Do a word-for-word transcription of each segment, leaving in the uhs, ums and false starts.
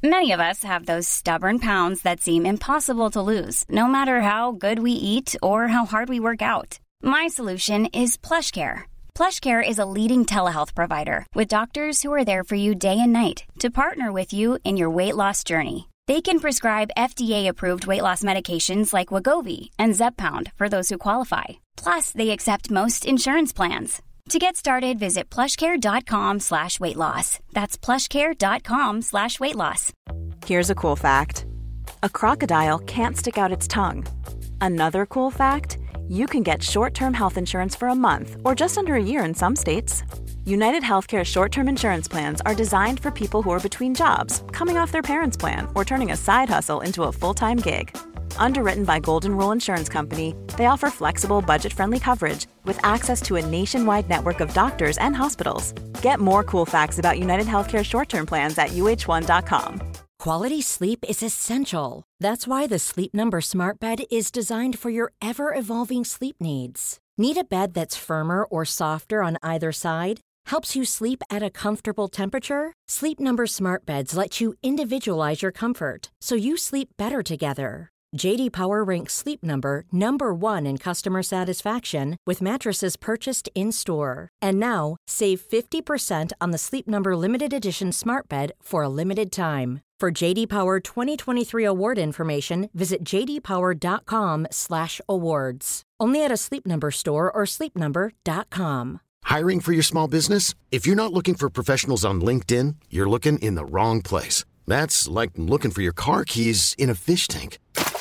Many of us have those stubborn pounds that seem impossible to lose, no matter how good we eat or how hard we work out. My solution is PlushCare. PlushCare is a leading telehealth provider with doctors who are there for you day and night to partner with you in your weight loss journey. They can prescribe F D A-approved weight loss medications like Wegovy and Zepbound for those who qualify. Plus, they accept most insurance plans. To get started, visit plushcare.com slash weight loss. That's plushcare.com slash weight loss. Here's a cool fact. A crocodile can't stick out its tongue. Another cool fact, you can get short-term health insurance for a month or just under a year in some states. United Healthcare short-term insurance plans are designed for people who are between jobs, coming off their parents' plan, or turning a side hustle into a full-time gig. Underwritten by Golden Rule Insurance Company, they offer flexible, budget-friendly coverage with access to a nationwide network of doctors and hospitals. Get more cool facts about United Healthcare short-term plans at U H one dot com. Quality sleep is essential. That's why the Sleep Number Smart Bed is designed for your ever-evolving sleep needs. Need a bed that's firmer or softer on either side? Helps you sleep at a comfortable temperature? Sleep Number Smart Beds let you individualize your comfort so you sleep better together. J D Power ranks Sleep Number number one in customer satisfaction with mattresses purchased in-store. And now, save fifty percent on the Sleep Number Limited Edition Smart Bed for a limited time. For J D Power twenty twenty-three award information, visit jdpower.com slash awards. Only at a Sleep Number store or sleep number dot com. Hiring for your small business? If you're not looking for professionals on LinkedIn, you're looking in the wrong place. That's like looking for your car keys in a fish tank.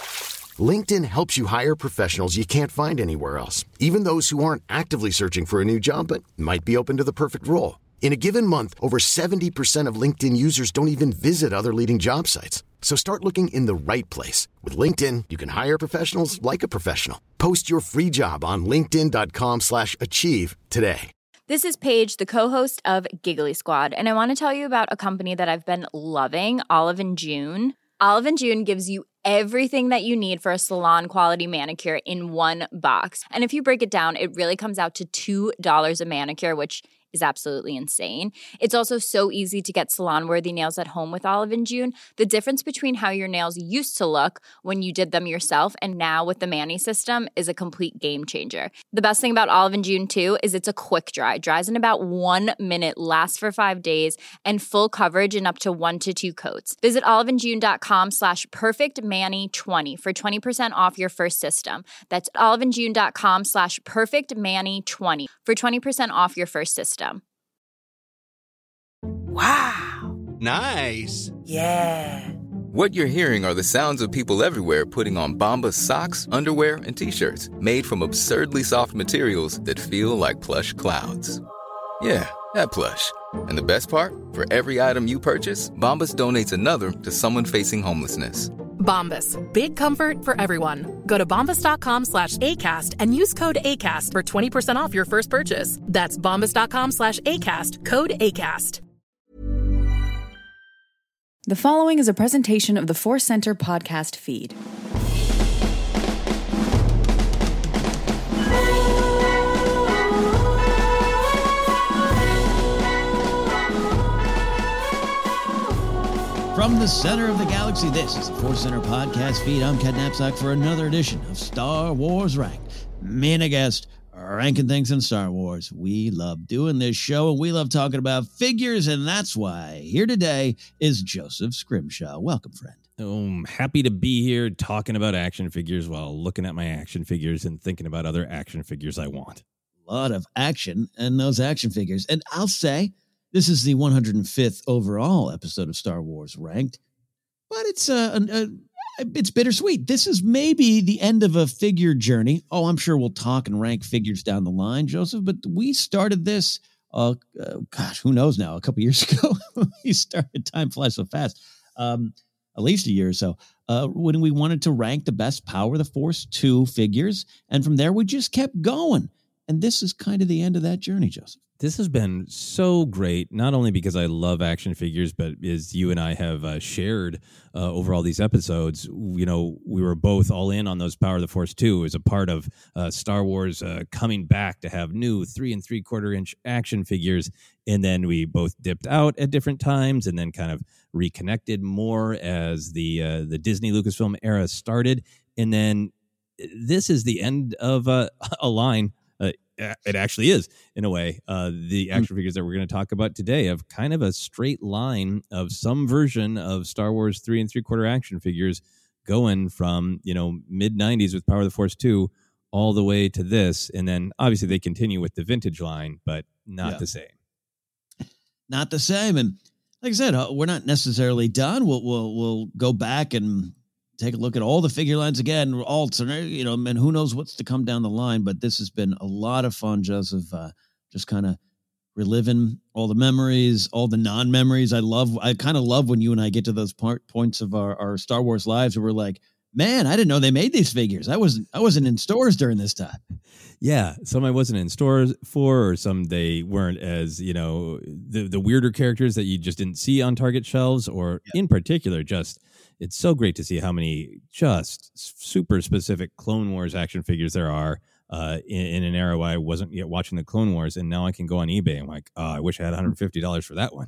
LinkedIn helps you hire professionals you can't find anywhere else, even those who aren't actively searching for a new job but might be open to the perfect role. In a given month, over seventy percent of LinkedIn users don't even visit other leading job sites. So start looking in the right place. With LinkedIn, you can hire professionals like a professional. Post your free job on linkedin.com slash achieve today. This is Paige, the co-host of Giggly Squad, and I want to tell you about a company that I've been loving, Olive and June. Olive and June gives you everything that you need for a salon-quality manicure in one box. And if you break it down, it really comes out to two dollars a manicure, which is absolutely insane. It's also so easy to get salon-worthy nails at home with Olive and June. The difference between how your nails used to look when you did them yourself and now with the Mani system is a complete game changer. The best thing about Olive and June, too, is it's a quick dry. Dries in about one minute, lasts for five days, and full coverage in up to one to two coats. Visit oliveandjune.com slash perfectmani20 for twenty percent off your first system. That's oliveandjune.com slash perfectmani20 for twenty percent off your first system. Wow. Nice. Yeah. What you're hearing are the sounds of people everywhere putting on Bombas socks, underwear, and T-shirts made from absurdly soft materials that feel like plush clouds. Yeah, that plush. And the best part? For every item you purchase, Bombas donates another to someone facing homelessness. Bombas. Big comfort for everyone. Go to bombas.com slash ACAST and use code ACAST for twenty percent off your first purchase. That's bombas.com slash ACAST. Code ACAST. The following is a presentation of the Force Center podcast feed. From the center of the galaxy, this is the Force Center podcast feed. I'm Ken Knapsack for another edition of Star Wars Ranked. Me and a guest ranking things in Star Wars. We love doing this show, and we love talking about figures, and that's why here today is Joseph Scrimshaw. Welcome, friend. Oh, I'm happy to be here talking about action figures while looking at my action figures and thinking about other action figures I want. A lot of action in those action figures. And I'll say, this is the one hundred fifth overall episode of Star Wars Ranked, but it's uh, a, a, it's bittersweet. This is maybe the end of a figure journey. Oh, I'm sure we'll talk and rank figures down the line, Joseph, but we started this, uh, uh, gosh, who knows now, a couple years ago. We started, time flies so fast, um, at least a year or so, uh, when we wanted to rank the best Power of the Force two figures, and from there we just kept going. And this is kind of the end of that journey, Joseph. This has been so great, not only because I love action figures, but as you and I have uh, shared uh, over all these episodes, you know, we were both all in on those Power of the Force two as a part of uh, Star Wars uh, coming back to have new three and three quarter inch action figures. And then we both dipped out at different times and then kind of reconnected more as the uh, the Disney Lucasfilm era started. And then this is the end of uh, a line. Uh, it actually is, in a way, uh, the action figures that we're going to talk about today have kind of a straight line of some version of Star Wars three and three quarter action figures going from, you know, mid nineties with Power of the Force two all the way to this. And then obviously they continue with the vintage line, but not yeah. the same. Not the same. And like I said, uh, we're not necessarily done. We'll, we'll, we'll go back and take a look at all the figure lines again, alternate, you know, and who knows what's to come down the line. But this has been a lot of fun, Joseph, uh, just kind of reliving all the memories, all the non-memories. I love, I kind of love when you and I get to those part, points of our, our Star Wars lives where we're like, man, I didn't know they made these figures. I wasn't, I wasn't in stores during this time. Yeah, some I wasn't in stores for, or some they weren't as, you know, the, the weirder characters that you just didn't see on Target shelves, or yeah. in particular, just, it's so great to see how many just super specific Clone Wars action figures there are uh, in, in an era where I wasn't yet watching the Clone Wars, and now I can go on eBay and I'm like, oh, I wish I had one hundred fifty dollars for that one.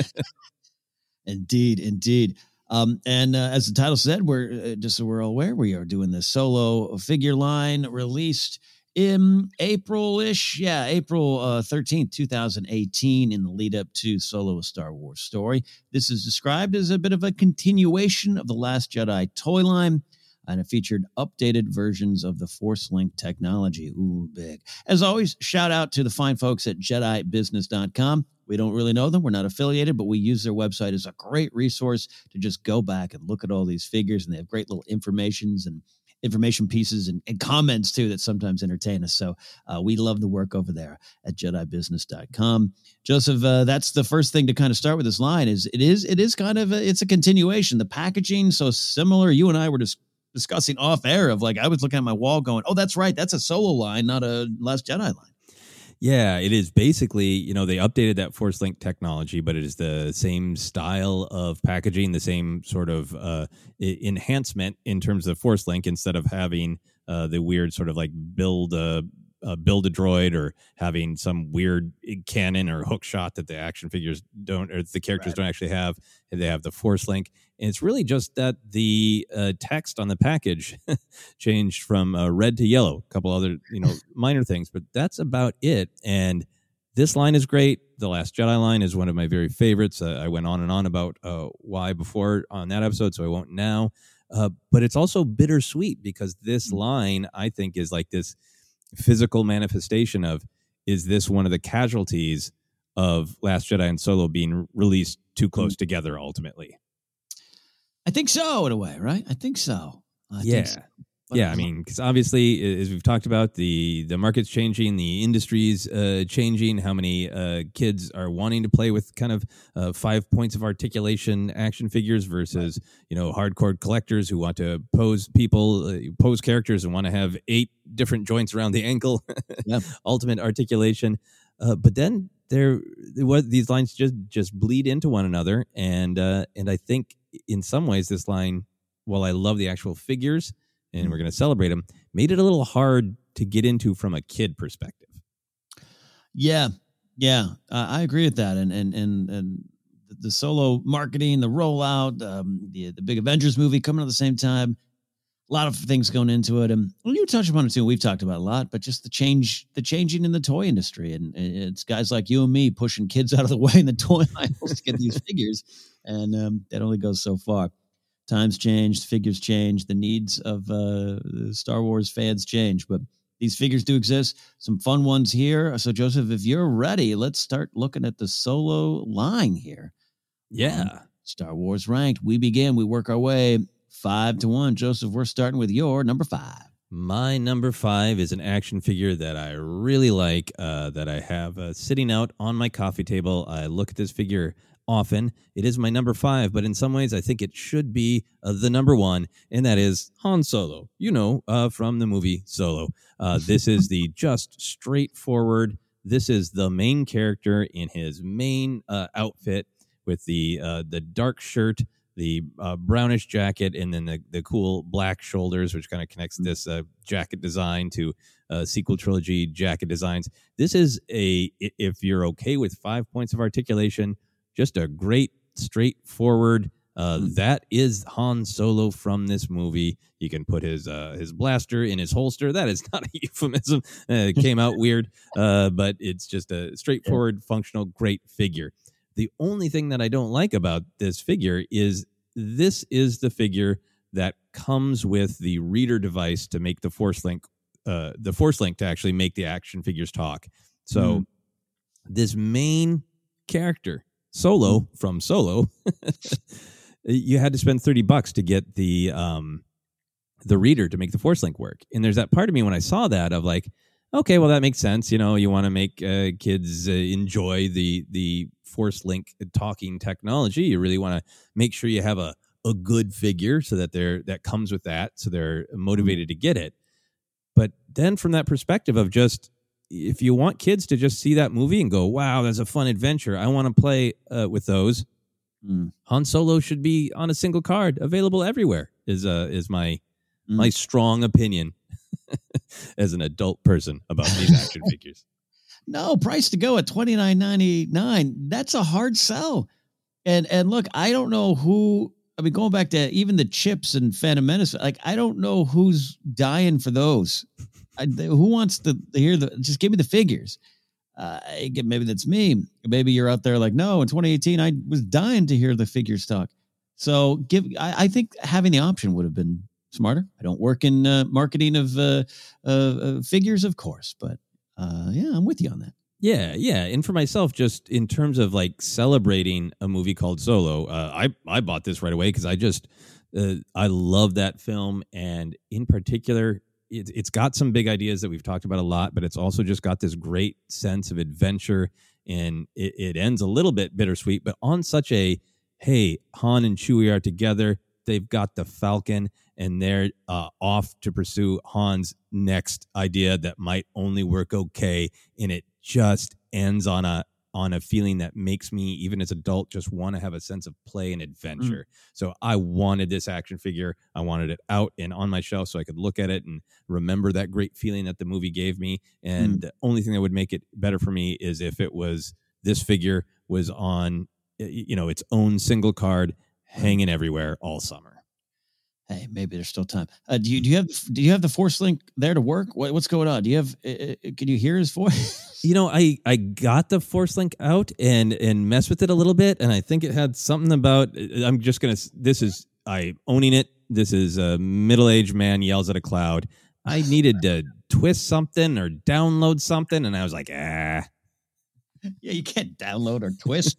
Indeed, indeed. Um, and uh, as the title said, we're uh, just so we're all aware, we are doing this solo figure line released in April-ish, yeah, April uh, thirteenth, twenty eighteen, in the lead up to Solo: A Star Wars Story. This is described as a bit of a continuation of the Last Jedi toy line, and it featured updated versions of the Force Link technology. Ooh, big. As always, shout out to the fine folks at Jedi Business dot com. We don't really know them. We're not affiliated, but we use their website as a great resource to just go back and look at all these figures, and they have great little informations and information pieces and, and comments too that sometimes entertain us. So uh, we love the work over there at Jedi Business dot com. Joseph, uh, that's the first thing to kind of start with this line is it is, it is kind of, a, it's a continuation. The packaging, so similar. You and I were just discussing off air of like, I was looking at my wall going, oh, that's right. That's a Solo line, not a Last Jedi line. Yeah, it is basically, you know, they updated that Force Link technology, but it is the same style of packaging, the same sort of uh, I- enhancement in terms of Force Link, instead of having uh, the weird sort of like build a, uh, build a droid or having some weird cannon or hook shot that the action figures don't, or the characters right. don't actually have. They have the Force Link. And it's really just that the uh, text on the package changed from uh, red to yellow, a couple other, you know, minor things, but that's about it. And this line is great. The Last Jedi line is one of my very favorites. Uh, I went on and on about uh, why before on that episode, so I won't now. Uh, but it's also bittersweet because this line, I think, is like this physical manifestation of, is this one of the casualties of Last Jedi and Solo being released too close together ultimately? I think so, in a way, right? I think so. I yeah. think so. Yeah, I mean, because obviously, as we've talked about, the, the market's changing, the industry's uh, changing, how many uh, kids are wanting to play with kind of uh, five points of articulation action figures versus, right. you know, hardcore collectors who want to pose people, uh, pose characters and want to have eight different joints around the ankle, yeah. ultimate articulation. Uh, but then there, what these lines just, just bleed into one another. And, uh, and I think in some ways this line, while I love the actual figures, and we're going to celebrate them, made it a little hard to get into from a kid perspective. Yeah, yeah, uh, I agree with that. And and and and the Solo marketing, the rollout, um, the the big Avengers movie coming at the same time, a lot of things going into it. And well, you touched upon it too. We've talked about it a lot, but just the change, the changing in the toy industry, and it's guys like you and me pushing kids out of the way in the toy aisles to get these figures, and um, that only goes so far. Times changed, figures changed, the needs of uh, the Star Wars fans change, but these figures do exist. Some fun ones here. So, Joseph, if you're ready, let's start looking at the Solo line here. Yeah. Um, Star Wars Ranked. We begin. We work our way five to one. Joseph, we're starting with your number five. My number five is an action figure that I really like, uh, that I have uh, sitting out on my coffee table. I look at this figure often. It is my number five, but in some ways I think it should be uh, the number one, and that is Han Solo, you know, uh, from the movie Solo. Uh, this is the just straightforward, this is the main character in his main uh, outfit with the uh, the dark shirt, the uh, brownish jacket, and then the, the cool black shoulders, which kind of connects this uh, jacket design to uh, sequel trilogy jacket designs. This is a, if you're okay with five points of articulation, just a great, straightforward, uh, mm. that is Han Solo from this movie. He can put his uh, his blaster in his holster. That is not a euphemism. Uh, it came out weird, uh, but it's just a straightforward, yeah. functional, great figure. The only thing that I don't like about this figure is this is the figure that comes with the reader device to make the Force Link, uh, the Force Link to actually make the action figures talk. So mm. this main character, Solo mm. from Solo, you had to spend thirty bucks to get the um, the reader to make the Force Link work. And there's that part of me when I saw that of like, okay, well, that makes sense. You know, you want to make uh, kids uh, enjoy the the Force Link talking technology. You really want to make sure you have a, a good figure so that they're that comes with that, so they're motivated to get it. But then from that perspective of just, if you want kids to just see that movie and go, wow, that's a fun adventure, I want to play uh, with those, mm. Han Solo should be on a single card, available everywhere, is uh, is my mm. my strong opinion as an adult person about these action figures. No, price to go at twenty-nine ninety-nine. That's a hard sell. And and look, I don't know who, I mean, going back to even the chips and Phantom Menace, like, I don't know who's dying for those. I, who wants to hear the, just give me the figures. Uh, maybe that's me. Maybe you're out there like, no, in twenty eighteen, I was dying to hear the figures talk. So give, I, I think having the option would have been smarter. I don't work in uh, marketing of uh, uh, uh, figures, of course, but uh, yeah, I'm with you on that. Yeah, yeah. And for myself, just in terms of like celebrating a movie called Solo, uh, I, I bought this right away because I just, uh, I love that film. And in particular, it, it's got some big ideas that we've talked about a lot, but it's also just got this great sense of adventure. And it, it ends a little bit bittersweet, but on such a, hey, Han and Chewie are together. They've got the Falcon, and they're uh, off to pursue Han's next idea that might only work okay, and it just ends on a on a feeling that makes me, even as an adult, just want to have a sense of play and adventure. Mm. So I wanted this action figure. I wanted it out and on my shelf so I could look at it and remember that great feeling that the movie gave me. And mm. the only thing that would make it better for me is if it was, this figure was on, you know, its own single card, hanging everywhere all summer. Hey, maybe there's still time. Uh, do you do you have do you have the Force Link there to work? What, what's going on? Do you have? Uh, can you hear his voice? You know, I, I got the Force Link out and and messed with it a little bit, and I think it had something about. I'm just gonna. This is I owning it. This is a middle-aged man yells at a cloud. I needed to twist something or download something, and I was like, ah. Yeah, you can't download or twist.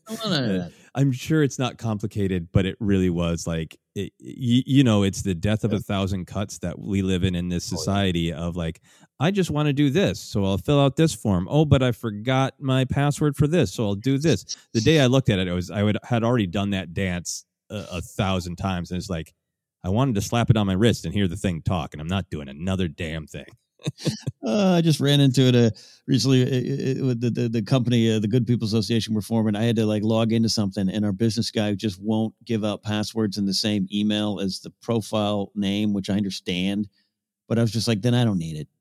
I'm sure it's not complicated, but it really was like, it, you, you know, it's the death of a thousand cuts that we live in in this society of like, I just want to do this, so I'll fill out this form. Oh, but I forgot my password for this, so I'll do this. The day I looked at it, it was I would had already done that dance a, a thousand times, and it's like, I wanted to slap it on my wrist and hear the thing talk, and I'm not doing another damn thing. uh, I just ran into it uh, recently uh, with the, the the company, uh, the Good People Association we're forming. I had to like log into something, and our business guy just won't give out passwords in the same email as the profile name, which I understand. But I was just like, then I don't need it.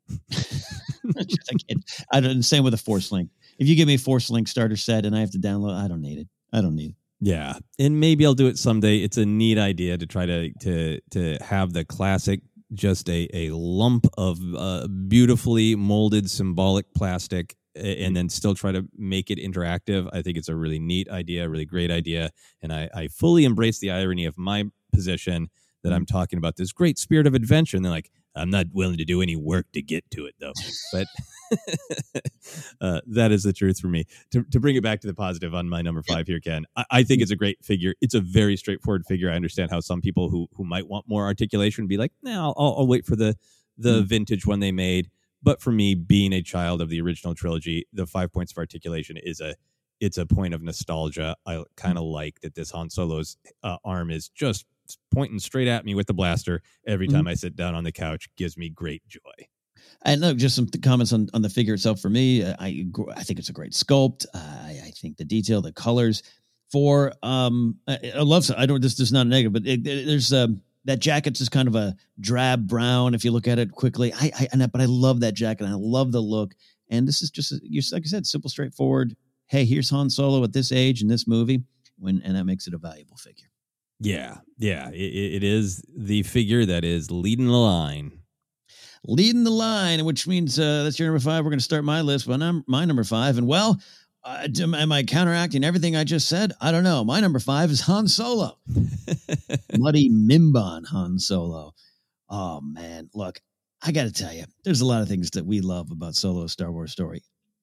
I can't, I don't. Same with a Force Link. If you give me a Force Link starter set and I have to download, I don't need it. I don't need it. Yeah, and maybe I'll do it someday. It's a neat idea to try to to to have the classic. Just a, a lump of uh, beautifully molded symbolic plastic and then still try to make it interactive. I think it's a really neat idea, a really great idea. And I, I fully embrace the irony of my position that I'm talking about this great spirit of adventure. And they're like, I'm not willing to do any work to get to it, though. But uh, that is the truth for me. To, to bring it back to the positive on my number five here, Ken, I, I think it's a great figure. It's a very straightforward figure. I understand how some people who who might want more articulation be like, nah, I'll, I'll wait for the, the mm. vintage one they made. But for me, being a child of the original trilogy, the five points of articulation is a it's a point of nostalgia. I kind of like that this Han Solo's uh, arm is just pointing straight at me with the blaster every time mm-hmm. I sit down on the couch. Gives me great joy. And look, just some comments on, on the figure itself for me. I I think it's a great sculpt. Uh, I, I think the detail, the colors. For um, I, I love. I don't. This, this is not a negative, but it, it, there's um, that jacket's just kind of a drab brown if you look at it quickly. I, I and I, but I love that jacket. I love the look. And this is just like I said, simple, straightforward. Hey, here's Han Solo at this age in this movie, when and that makes it a valuable figure. Yeah, yeah, it, it is the figure that is leading the line. Leading the line, which means uh, that's your number five. We're going to start my list with num- my number five. And, well, uh, am I counteracting everything I just said? I don't know. My number five is Han Solo. Muddy Mimban Han Solo. Oh, man. Look, I got to tell you, there's a lot of things that we love about Solo's Star Wars story.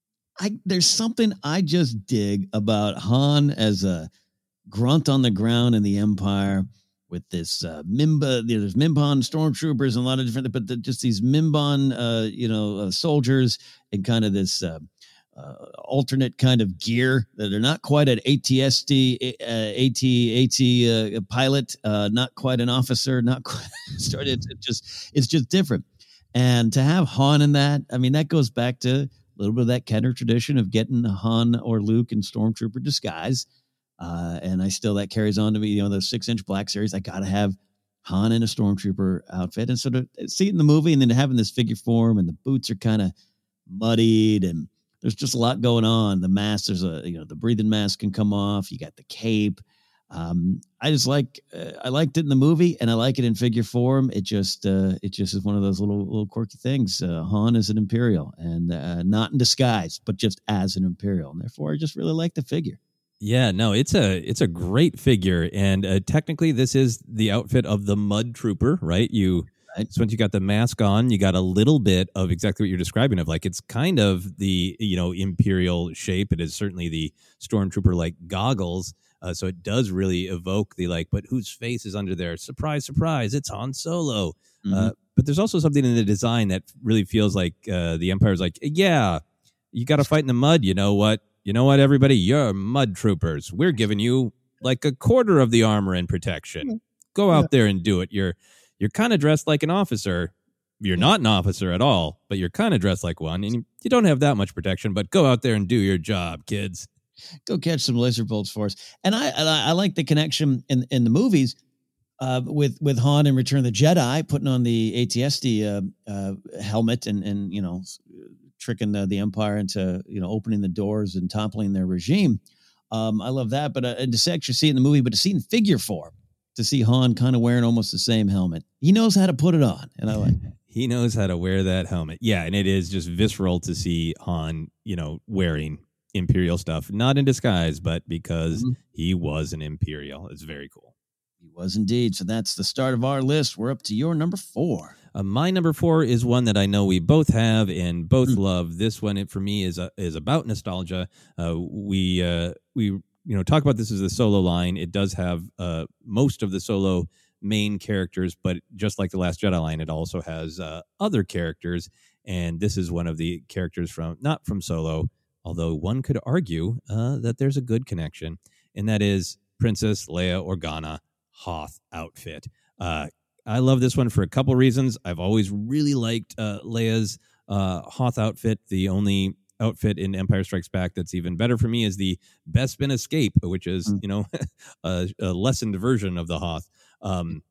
I There's something I just dig about Han as a grunt on the ground in the Empire, with this uh, Mimba, there's Mimban stormtroopers and a lot of different, but the, just these Mimban, uh, you know, uh, soldiers and kind of this uh, uh, alternate kind of gear that are not quite an A T S D, uh, AT, AT uh, pilot, uh, not quite an officer, not quite started. It just, it's just different. And to have Han in that, I mean, that goes back to a little bit of that Kenner tradition of getting Han or Luke in stormtrooper disguise. Uh, and I still, that carries on to me, you know, the six inch Black Series. I got to have Han in a stormtrooper outfit. And so to see it in the movie and then having this figure form and the boots are kind of muddied and there's just a lot going on. The mask, there's a, you know, the breathing mask can come off. You got the cape. Um, I just like, uh, I liked it in the movie and I like it in figure form. It just, uh, it just is one of those little, little quirky things. Uh, Han is an Imperial and uh, not in disguise, but just as an Imperial. And therefore I just really like the figure. Yeah, no, it's a it's a great figure, and uh, technically this is the outfit of the Mud Trooper, right? You right. So once you got the mask on, you got a little bit of exactly what you're describing. Of like, it's kind of the you know Imperial shape. It is certainly the Stormtrooper like goggles, uh, so it does really evoke the like. But whose face is under there? Surprise, surprise! It's Han Solo. Mm-hmm. Uh, but there's also something in the design that really feels like uh, the Empire's like, yeah, you got to fight in the mud. You know what? You know what, everybody? You're Mud Troopers. We're giving you like a quarter of the armor and protection. Go out yeah. there and do it. You're you're kind of dressed like an officer. You're not an officer at all, but you're kind of dressed like one. And you, you don't have that much protection, but go out there and do your job, kids. Go catch some laser bolts for us. And I I, I like the connection in, in the movies uh, with, with Han in Return of the Jedi, putting on the A T S D uh, uh, helmet and, and, you know, tricking the, the Empire into, you know, opening the doors and toppling their regime. Um, I love that. But uh, to actually see it in the movie, but to see it in figure form, to see Han kind of wearing almost the same helmet. He knows how to put it on. And I like it. He knows how to wear that helmet. Yeah. And it is just visceral to see Han, you know, wearing Imperial stuff, not in disguise, but because mm-hmm. he was an Imperial. It's very cool. He was indeed. So that's the start of our list. We're up to your number four. Uh, my number four is one that I know we both have and both mm. love. This one, it, for me, is a, is about nostalgia. Uh, we uh, we you know talk about this as the Solo line. It does have uh, most of the Solo main characters, but just like the Last Jedi line, it also has uh, other characters. And this is one of the characters from not from Solo, although one could argue uh, that there's a good connection, and that is Princess Leia Organa Hoth outfit. Uh, I love this one for a couple reasons. I've always really liked uh, Leia's uh, Hoth outfit. The only outfit in Empire Strikes Back that's even better for me is the Bespin Escape, which is, mm. you know, a, a lessened version of the Hoth. Um,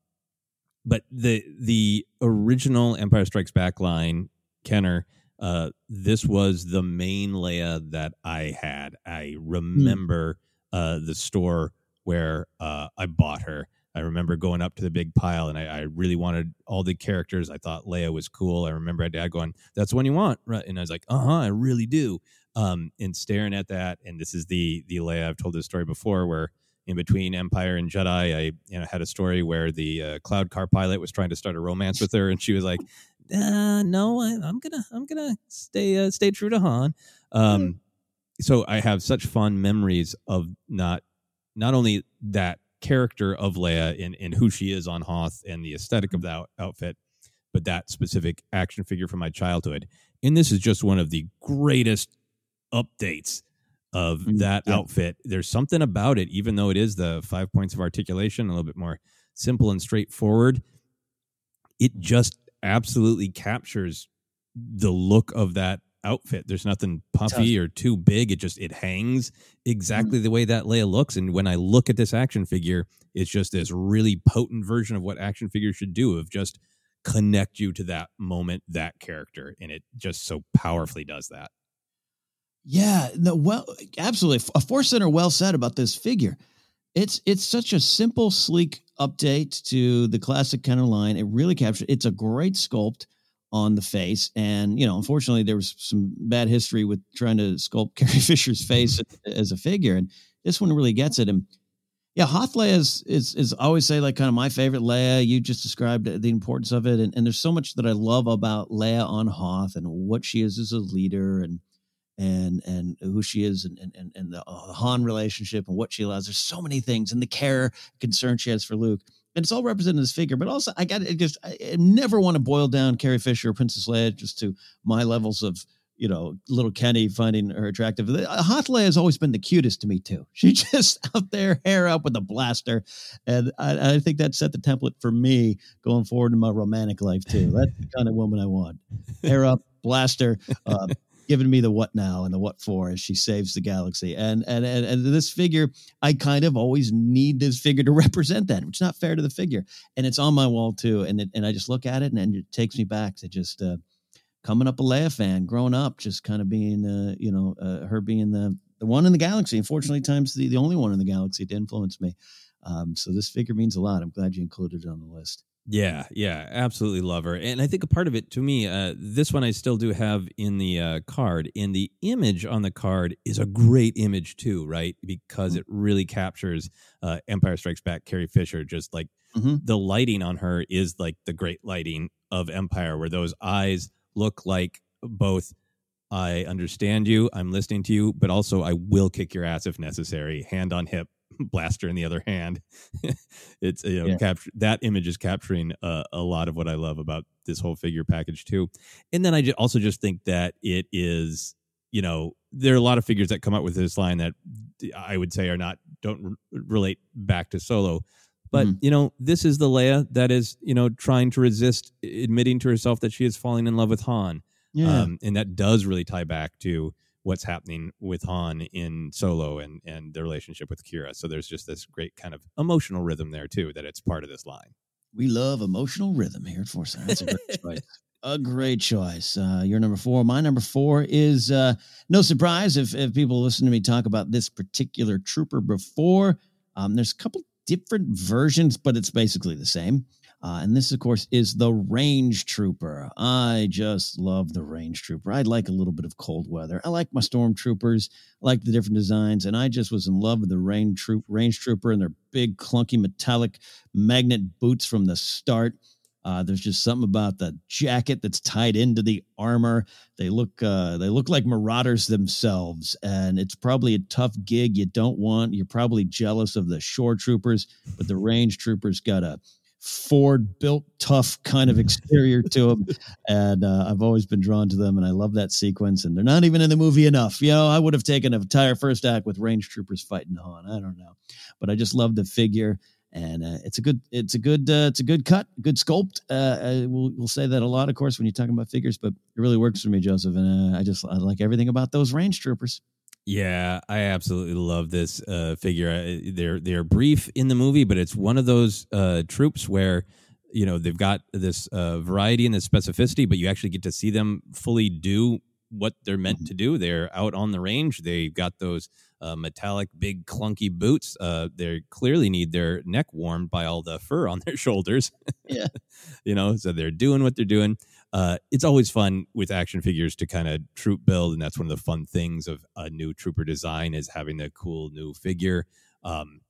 but the the original Empire Strikes Back line, Kenner, uh, this was the main Leia that I had. I remember mm. uh, the store where uh, I bought her. I remember going up to the big pile, and I, I really wanted all the characters. I thought Leia was cool. I remember my dad going, "That's the one you want," right? And I was like, "Uh huh, I really do." Um, and staring at that, and this is the the Leia. I've told this story before, where in between Empire and Jedi, I you know had a story where the uh, cloud car pilot was trying to start a romance with her, and she was like, uh, "No, I, I'm gonna I'm gonna stay uh, stay true to Han." Um, mm. So I have such fond memories of not not only that character of Leia and, and who she is on Hoth and the aesthetic of that outfit, but that specific action figure from my childhood. And this is just one of the greatest updates of Mm, that yeah. outfit. There's something about it, even though it is the five points of articulation, a little bit more simple and straightforward. It just absolutely captures the look of that outfit. There's nothing puffy or too big. It just, it hangs exactly Mm. the way that Leia looks. And when I look at this action figure, it's just this really potent version of what action figures should do, of just connect you to that moment, that character. And it just so powerfully does that. Yeah, no, well, absolutely. A Force Center well said about this figure. It's it's such a simple, sleek update to the classic kind of line. It really captures. It's a great sculpt on the face, and you know, unfortunately, there was some bad history with trying to sculpt Carrie Fisher's face as a figure, and this one really gets it. And yeah, Hoth Leia is is is I always say like kind of my favorite Leia. You just described the importance of it, and, and there's so much that I love about Leia on Hoth and what she is as a leader, and. and and who she is, and and and the, uh, the Han relationship and what she allows. There's so many things, and the care, concern she has for Luke, and it's all represented in this figure. But also, I got it. Just I, I never want to boil down Carrie Fisher or Princess Leia just to my levels of, you know, little Kenny finding her attractive. Hoth Leia has always been the cutest to me too. She just out there, hair up with a blaster, and I, I think that set the template for me going forward in my romantic life too. That's the kind of woman I want. Hair up, blaster. Uh, giving me the what now and the what for as she saves the galaxy. And, and, and, and this figure, I kind of always need this figure to represent that, which is not fair to the figure. And it's on my wall too. And it, and I just look at it, and, and it takes me back to just uh, coming up a Leia fan, growing up, just kind of being, uh, you know, uh, her being the, the one in the galaxy. Unfortunately, times the, the only one in the galaxy to influence me. Um, so this figure means a lot. I'm glad you included it on the list. Yeah, yeah, absolutely love her. And I think a part of it, to me, uh, this one I still do have in the uh, card. And the image on the card is a great image too, right? Because it really captures uh, Empire Strikes Back, Carrie Fisher. Just like mm-hmm. the lighting on her is like the great lighting of Empire, where those eyes look like both, I understand you, I'm listening to you, but also I will kick your ass if necessary, hand on hip, blaster in the other hand. It's, you know, Yeah. capture that image is capturing uh, a lot of what I love about this whole figure package too. And then I ju- also just think that it is, you know, there are a lot of figures that come out with this line that I would say are not, don't r- relate back to Solo. But, Mhm. you know, this is the Leia that is, you know, trying to resist admitting to herself that she is falling in love with Han. Yeah. Um, and that does really tie back to what's happening with Han in Solo and, and the relationship with Kira. So there's just this great kind of emotional rhythm there too, that it's part of this line. We love emotional rhythm here at Foresight. That's a great choice. A great choice. Uh, your number four. My number four is uh, no surprise if, if people listen to me talk about this particular trooper before. Um, there's a couple different versions, but it's basically the same. Uh, and this, of course, is the Range Trooper. I just love the Range Trooper. I like a little bit of cold weather. I like my Stormtroopers. I like the different designs. And I just was in love with the Range, Troop, Range Trooper and their big, clunky, metallic magnet boots from the start. Uh, there's just something about the jacket that's tied into the armor. They look uh, they look like Marauders themselves, and it's probably a tough gig you don't want. You're probably jealous of the Shore Troopers, but the Range Troopers got a Ford-built, tough kind of exterior to them, and uh, I've always been drawn to them, and I love that sequence, and they're not even in the movie enough. You know, I would have taken an entire first act with Range Troopers fighting Han. I don't know, but I just love the figure. And uh, it's a good, it's a good, uh, it's a good cut, good sculpt. Uh, I, we'll we'll say that a lot, of course, when you're talking about figures, but it really works for me, Joseph. And uh, I just I like everything about those Range Troopers. Yeah, I absolutely love this uh, figure. I- They're they're brief in the movie, but it's one of those uh, troops where, you know, they've got this uh, variety and this specificity, but you actually get to see them fully do what they're meant to do. They're out on the range. They've got those uh, metallic, big, clunky boots. Uh, they clearly need their neck warmed by all the fur on their shoulders. Yeah. You know, so they're doing what they're doing. Uh, it's always fun with action figures to kind of troop build, and that's one of the fun things of a new trooper design is having the cool new figure. Um,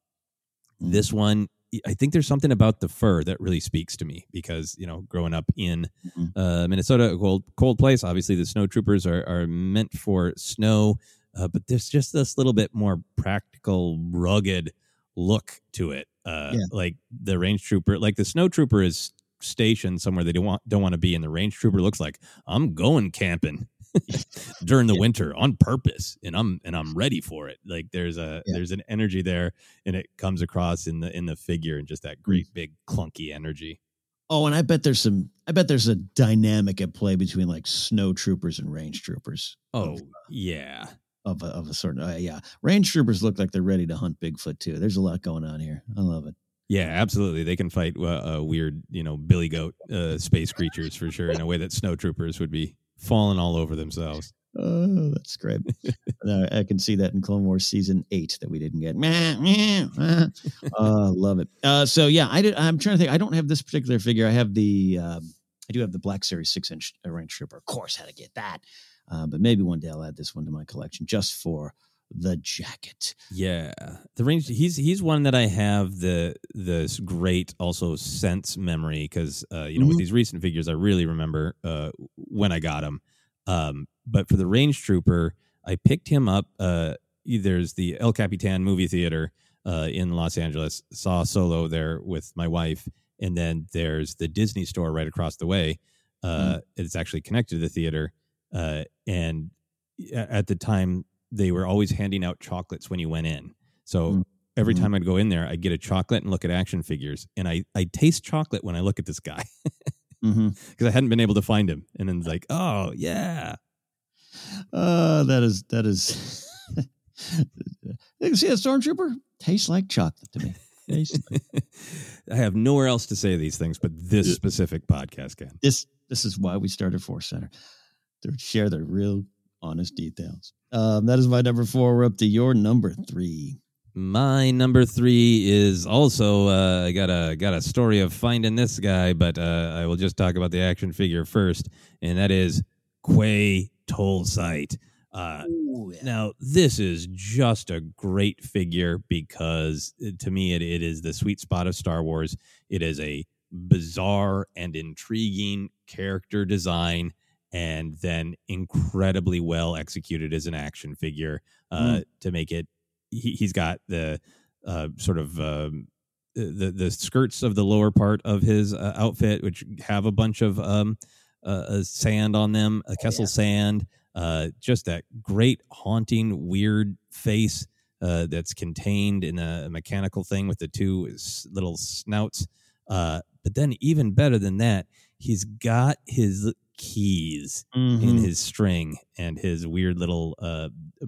this one, I think there's something about the fur that really speaks to me because, you know, growing up in uh, Minnesota, a cold, cold place, obviously the snow troopers are, are meant for snow, uh, but there's just this little bit more practical, rugged look to it. Uh, Yeah. Like the range trooper, like the snow trooper is stationed somewhere they don't want, don't want to be, and the range trooper looks like, I'm going camping. during the winter on purpose, and I'm and I'm ready for it. Like there's a Yeah. there's an energy there, and it comes across in the in the figure, and just that great big clunky energy. Oh, and I bet there's some. I bet there's a dynamic at play between like snow troopers and range troopers. Oh of, yeah, of a, of a certain. Uh, yeah, range troopers look like they're ready to hunt Bigfoot too. There's a lot going on here. I love it. yeah, absolutely. They can fight uh, uh, weird, you know, billy goat uh, space creatures for sure in a way that snow troopers would be falling all over themselves. Oh, that's great. uh, I can see that in Clone Wars season eight that we didn't get. uh, love it. Uh, so yeah, I did, I'm trying to think. I don't have this particular figure. I have the, um, I do have the Black Series six inch range trooper. Of course, had to get that. Uh, but maybe one day I'll add this one to my collection just for the jacket. Yeah, the range. He's he's one that I have the the great also sense memory because uh, you know Mhm. with these recent figures I really remember uh, when I got him. Um, but for the range trooper, I picked him up. Uh, there's the El Capitan movie theater uh, in Los Angeles. Saw Solo there with my wife, and then there's the Disney store right across the way. Uh, Mm. It's actually connected to the theater, uh, and a- at the time they were always handing out chocolates when you went in. So Mm. every Mhm. time I'd go in there, I'd get a chocolate and look at action figures, and I I taste chocolate when I look at this guy. Mm-hmm. Because I hadn't been able to find him, and then it's like, oh yeah, Uh, that is that is. You can see a stormtrooper tastes like chocolate to me. Tastes like- I have nowhere else to say these things, but this specific podcast can. this this is why we started Force Center, to share the real honest details. Um, that is my number four. We're up to your number three. My number three is also uh, I got a got a story of finding this guy, but uh, I will just talk about the action figure first, and that is Quay Tolsite. Uh, Ooh, yeah. Now, this is just a great figure because uh, to me, it, it is the sweet spot of Star Wars. It is a bizarre and intriguing character design, and then incredibly well executed as an action figure uh, Mm. to make it. He, he's got the uh, sort of um, the the skirts of the lower part of his uh, outfit, which have a bunch of um, uh, uh, sand on them, a Kessel yeah. sand. Uh, just that great, haunting, weird face uh, that's contained in a mechanical thing with the two s- little snouts. Uh, but then, even better than that, he's got his keys in Mhm. his string and his weird little uh,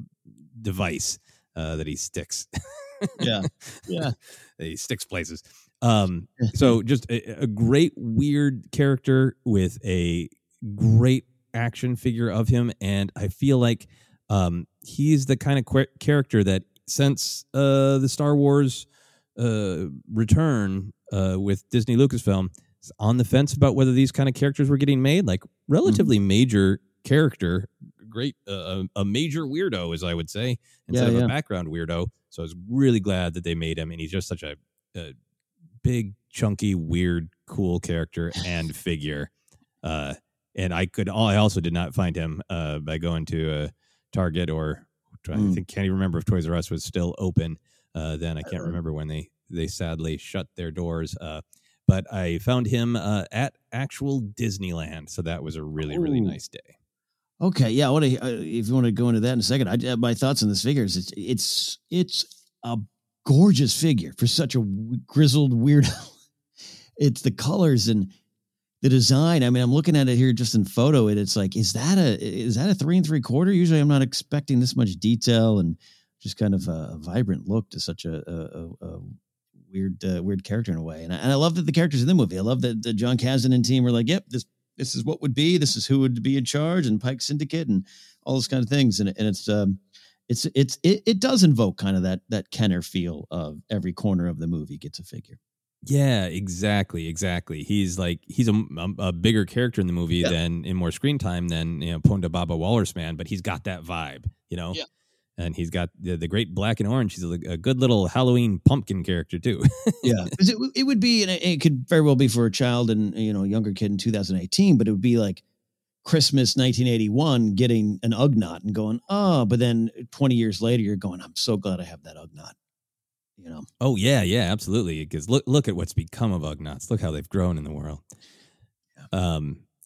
device uh, that he sticks. Yeah. Yeah. He sticks places. Um, so just a, a great weird character with a great action figure of him, and I feel like um, he's the kind of qu- character that since uh, the Star Wars uh, return uh, with Disney Lucasfilm, is on the fence about whether these kind of characters were getting made. Like relatively Mm-hmm. major character, great uh, a, a major weirdo, as I would say, instead Yeah, of yeah. a background weirdo. So I was really glad that they made him, and he's just such a, a big, chunky, weird, cool character and figure. Uh, and I could, I also did not find him uh, by going to uh, Target or I Mm. think can't even remember if Toys R Us was still open. Uh, then I can't Uh, remember when they they sadly shut their doors. Uh, but I found him uh, at actual Disneyland, so that was a really really Ooh. nice day. Okay, yeah. I want to. Uh, if you want to go into that in a second, I uh, my thoughts on this figure is it's it's it's a gorgeous figure for such a w- grizzled weirdo. It's the colors and the design. I mean, I'm looking at it here just in photo, and it's like, is that a is that a three and three quarter? Usually, I'm not expecting this much detail and just kind of a, a vibrant look to such a, a, a, a weird uh, weird character in a way. And I, and I love that the characters in the movie. I love that the John Kasdan and team were like, yep, this this is what would be. This is who would be in charge, and Pike Syndicate, and all those kind of things. And and it's um, it's it's it, it does invoke kind of that that Kenner feel of every corner of the movie gets a figure. Yeah, exactly, exactly. He's like he's a, a, a bigger character in the movie Yeah. than in more screen time than you know Ponda Baba Walrus Man, but he's got that vibe, you know. Yeah. And he's got the, the great black and orange. He's a, a good little Halloween pumpkin character too. Yeah, 'Cause it, it would be, and it, it could very well be for a child and you know younger kid in two thousand eighteen, but it would be like Christmas nineteen eighty-one getting an Ugnaught and going, oh, but then twenty years later you're going, I'm so glad I have that Ugnaught. You know, Oh yeah, yeah, absolutely. Because look, look at what's become of Ugnaughts. Look how they've grown in the world. Um,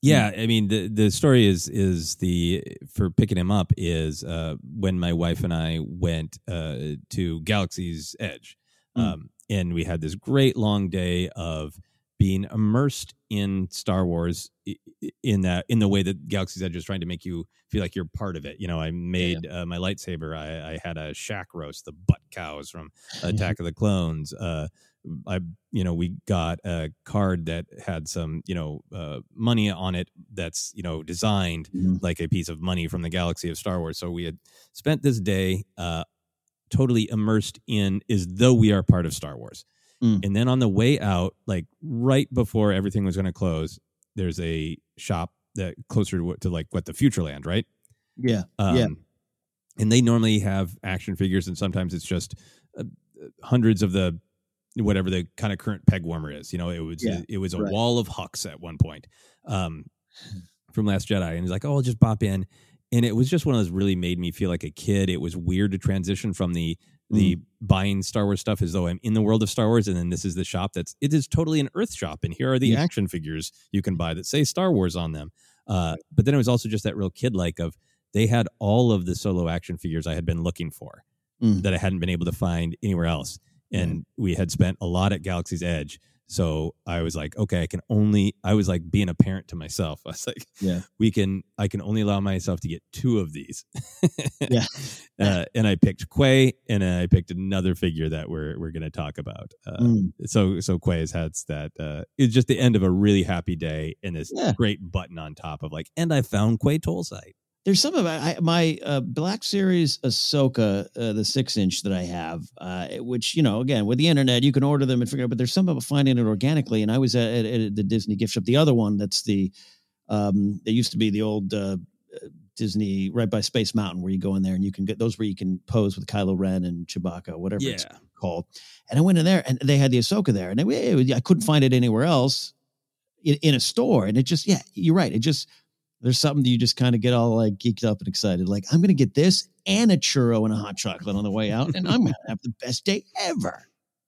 Yeah, I mean the the story is is the for picking him up is uh, when my wife and I went uh, to Galaxy's Edge, um, mm. and we had this great long day of being immersed in Star Wars in that in the way that Galaxy's Edge is trying to make you feel like you're part of it. You know, I made yeah. uh, my lightsaber. I, I had a shack roast, the butt cows from Attack of the Clones. Uh, I, you know, we got a card that had some, you know, uh, money on it that's, you know, designed mm-hmm. like a piece of money from the galaxy of Star Wars. So we had spent this day uh, totally immersed in as though we are part of Star Wars. Mm. And then on the way out, like right before everything was going to close, there's a shop that closer to, to like what the Futureland, right? Yeah. Um, yeah. And they normally have action figures, and sometimes it's just uh, hundreds of the whatever the kind of current peg warmer is. You know, it was yeah, it, it was a right. wall of Hux at one point um, from Last Jedi. And he's like, oh, I'll just pop in. And it was just one of those really made me feel like a kid. It was weird to transition from the the mm. buying Star Wars stuff as though I'm in the world of Star Wars. And then this is the shop that's, it is totally an Earth shop. And here are the yeah. action figures you can buy that say Star Wars on them. Uh, but then it was also just that real kid-like of, they had all of the Solo action figures I had been looking for mm. that I hadn't been able to find anywhere else. And yeah. we had spent a lot at Galaxy's Edge. So I was like, okay, I can only, I was like being a parent to myself. I was like, yeah, we can, I can only allow myself to get two of these. yeah. Uh, and I picked Quay, and I picked another figure that we're, we're going to talk about. Uh, mm. So, so Quay has had that, uh, it's just the end of a really happy day, and this yeah. great button on top of like, and I found Quay Toll Site. There's some of I, my uh, Black Series Ahsoka, uh, the six inch that I have, uh, which, you know, again, with the internet, you can order them and figure out, but there's some about finding it organically. And I was at, at, at the Disney gift shop. The other one, that's the, um, there used to be the old uh, Disney right by Space Mountain, where you go in there and you can get those where you can pose with Kylo Ren and Chewbacca, whatever yeah. it's called. And I went in there and they had the Ahsoka there, and it, I couldn't find it anywhere else in, in a store. And it just, yeah, you're right. It just, there's something that you just kind of get all like geeked up and excited. Like, I'm going to get this and a churro and a hot chocolate on the way out, and I'm going to have the best day ever.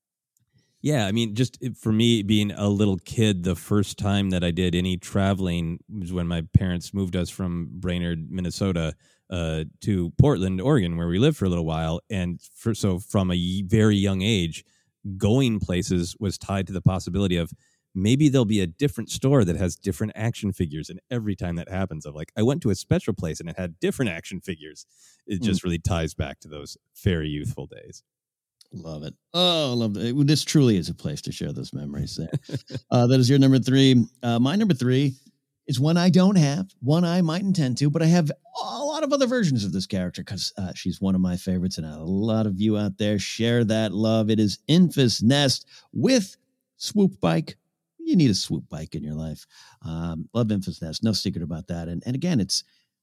Yeah. I mean, just for me being a little kid, the first time that I did any traveling was when my parents moved us from Brainerd, Minnesota, uh, to Portland, Oregon, where we lived for a little while. And for, so from a very young age, going places was tied to the possibility of, maybe there'll be a different store that has different action figures. And every time that happens, of like, I went to a special place and it had different action figures. It just mm. really ties back to those very youthful days. Love it. Oh, I love it. This truly is a place to share those memories there. uh, that is your number three. Uh, my number three is one I don't have, one I might intend to, but I have a lot of other versions of this character because uh, she's one of my favorites, and a lot of you out there share that love. It is Enfys Nest with Swoop Bike. You need a swoop bike in your life. Um, love Enfys Nest. No secret about that. And and again, it's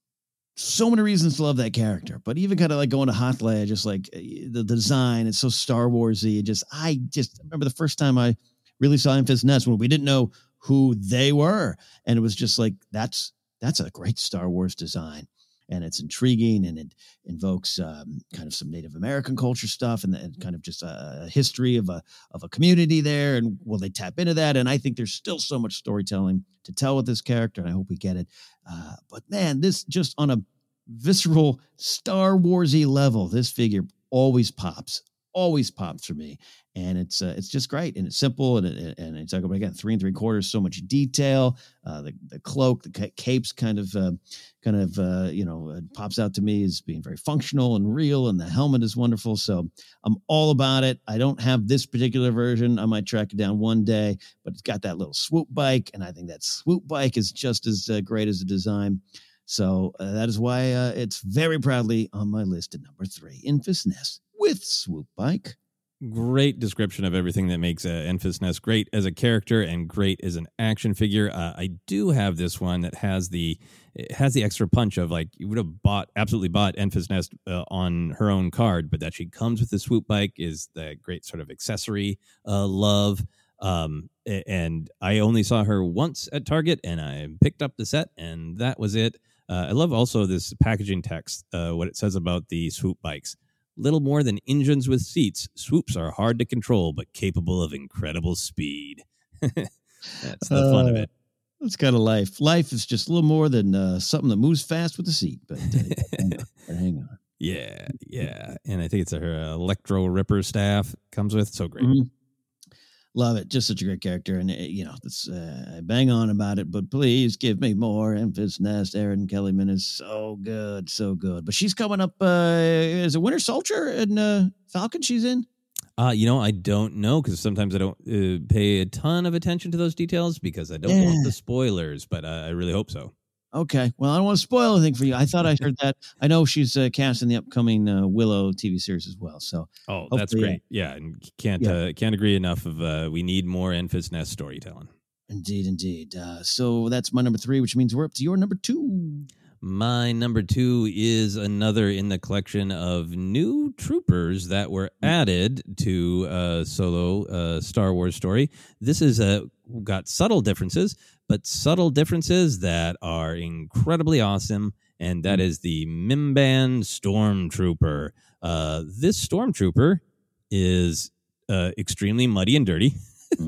so many reasons to love that character. But even kind of like going to Hot Leia, just like the, the design, it's so Star Wars-y. It just, I just remember the first time I really saw Enfys Nest when we didn't know who they were. And it was just like, that's that's a great Star Wars design. And it's intriguing, and it invokes um, kind of some Native American culture stuff, and, and kind of just a, a history of a of a community there. And will they tap into that? And I think there's still so much storytelling to tell with this character, and I hope we get it. Uh, but man, this just on a visceral Star Wars-y level, this figure always pops, always pops for me. And it's uh, it's just great, and it's simple, and it, and it's like, again, three and three quarters, so much detail. Uh, the the cloak, the capes, kind of uh, kind of uh, you know uh, pops out to me as being very functional and real, and the helmet is wonderful. So I'm all about it. I don't have this particular version. I might track it down one day, but it's got that little swoop bike, and I think that swoop bike is just as uh, great as the design. So uh, that is why uh, it's very proudly on my list at number three. Enfys Nest with swoop bike. Great description of everything that makes uh, Enfys Nest great as a character and great as an action figure. Uh, I do have this one that has the it has the extra punch of like you would have bought absolutely bought Enfys Nest uh, on her own card, but that she comes with the swoop bike is the great sort of accessory uh, love. Um, and I only saw her once at Target, and I picked up the set, and that was it. Uh, I love also this packaging text, uh, what it says about the swoop bikes. Little more than engines with seats, swoops are hard to control, but capable of incredible speed. That's the uh, fun of it. That's kind of life. Life is just a little more than uh, something that moves fast with the seat. But uh, hang on, hang on. Yeah, yeah. And I think it's her Electro Ripper staff comes with. So great. Mm-hmm. Love it. Just such a great character. And, you know, it's, uh, I bang on about it, but please give me more. Memphis Nest, Erin Kellyman is so good, so good. But she's coming up uh, as a Winter Soldier and uh, Falcon she's in. Uh, you know, I don't know because sometimes I don't uh, pay a ton of attention to those details because I don't Yeah. want the spoilers, but uh, I really hope so. Okay. Well, I don't want to spoil anything for you. I thought I heard that. I know she's uh, cast in the upcoming uh, Willow T V series as well. So, oh, that's great. Yeah, and can't Yeah. Uh, can't agree enough of uh, we need more Enfys Nest storytelling. Indeed, indeed. Uh, so that's my number three, which means we're up to your number two. My number two is another in the collection of new troopers that were added to uh, Solo uh, Star Wars story. This is a got subtle differences, but subtle differences that are incredibly awesome, and that is the Mimban Stormtrooper. Uh, this Stormtrooper is uh, extremely muddy and dirty,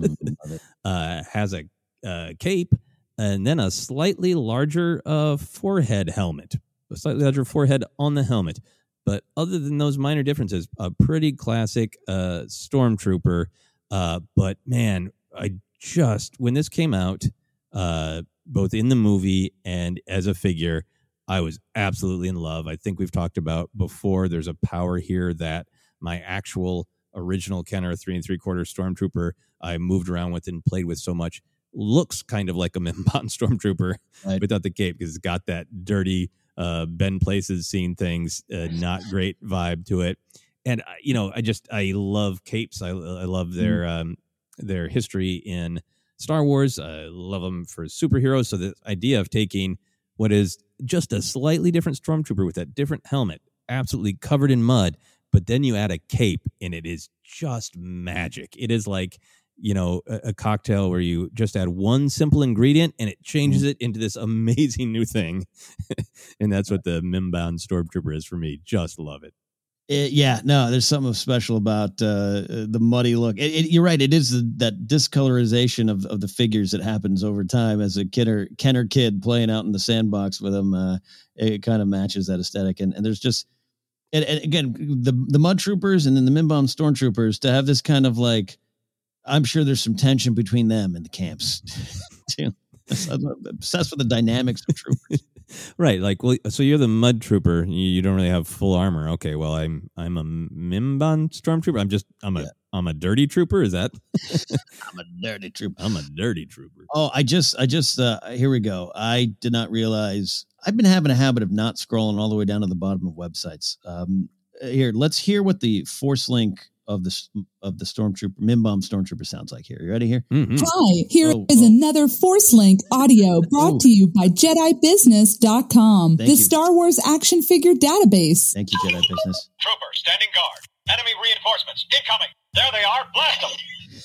uh, has a uh, cape, and then a slightly larger uh, forehead helmet, a slightly larger forehead on the helmet. But other than those minor differences, a pretty classic uh, Stormtrooper. Uh, but man, I just, when this came out, uh, both in the movie and as a figure, I was absolutely in love. I think we've talked about before, there's a power here that my actual original Kenner three and three quarter Stormtrooper I moved around with and played with so much looks kind of like a Mimban Stormtrooper right. without the cape because it's got that dirty, uh, bend places, seen things, uh, not great vibe to it. And, you know, I just, I love capes. I, I love their, mm. um, their history in Star Wars. I love them for superheroes. So the idea of taking what is just a slightly different Stormtrooper with a different helmet, absolutely covered in mud, but then you add a cape and it is just magic. It is like, you know, a, a cocktail where you just add one simple ingredient and it changes it into this amazing new thing. And that's what the Mimban Stormtrooper is for me. Just love it. It, yeah, no, there's something special about uh, the muddy look. It, it, you're right. It is the, that discolorization of, of the figures that happens over time as a Kenner, Kenner kid playing out in the sandbox with them. Uh, it kind of matches that aesthetic. And, and there's just, and, and again, the, the Mud Troopers and then the Mimban Stormtroopers to have this kind of like, I'm sure there's some tension between them in the camps too. I'm obsessed with the dynamics of troopers. Right. Like, well, so you're the Mud Trooper. You, you don't really have full armor. Okay. Well, I'm, I'm a Mimban Stormtrooper. I'm just, I'm a, yeah. I'm a dirty trooper. Is that? I'm a dirty trooper. I'm a dirty trooper. Oh, I just, I just, uh, here we go. I did not realize I've been having a habit of not scrolling all the way down to the bottom of websites. Um, here, let's hear what the Force Link of the of the Stormtrooper Mimban Stormtrooper sounds like here. You ready here? Mm-hmm. Hi, here oh, is oh. another Force Link audio brought oh. to you by Jedi Business dot com, the you. Star Wars action figure database. Thank you, Jedi Business. Trooper, standing guard. Enemy reinforcements incoming. There they are. Blast them.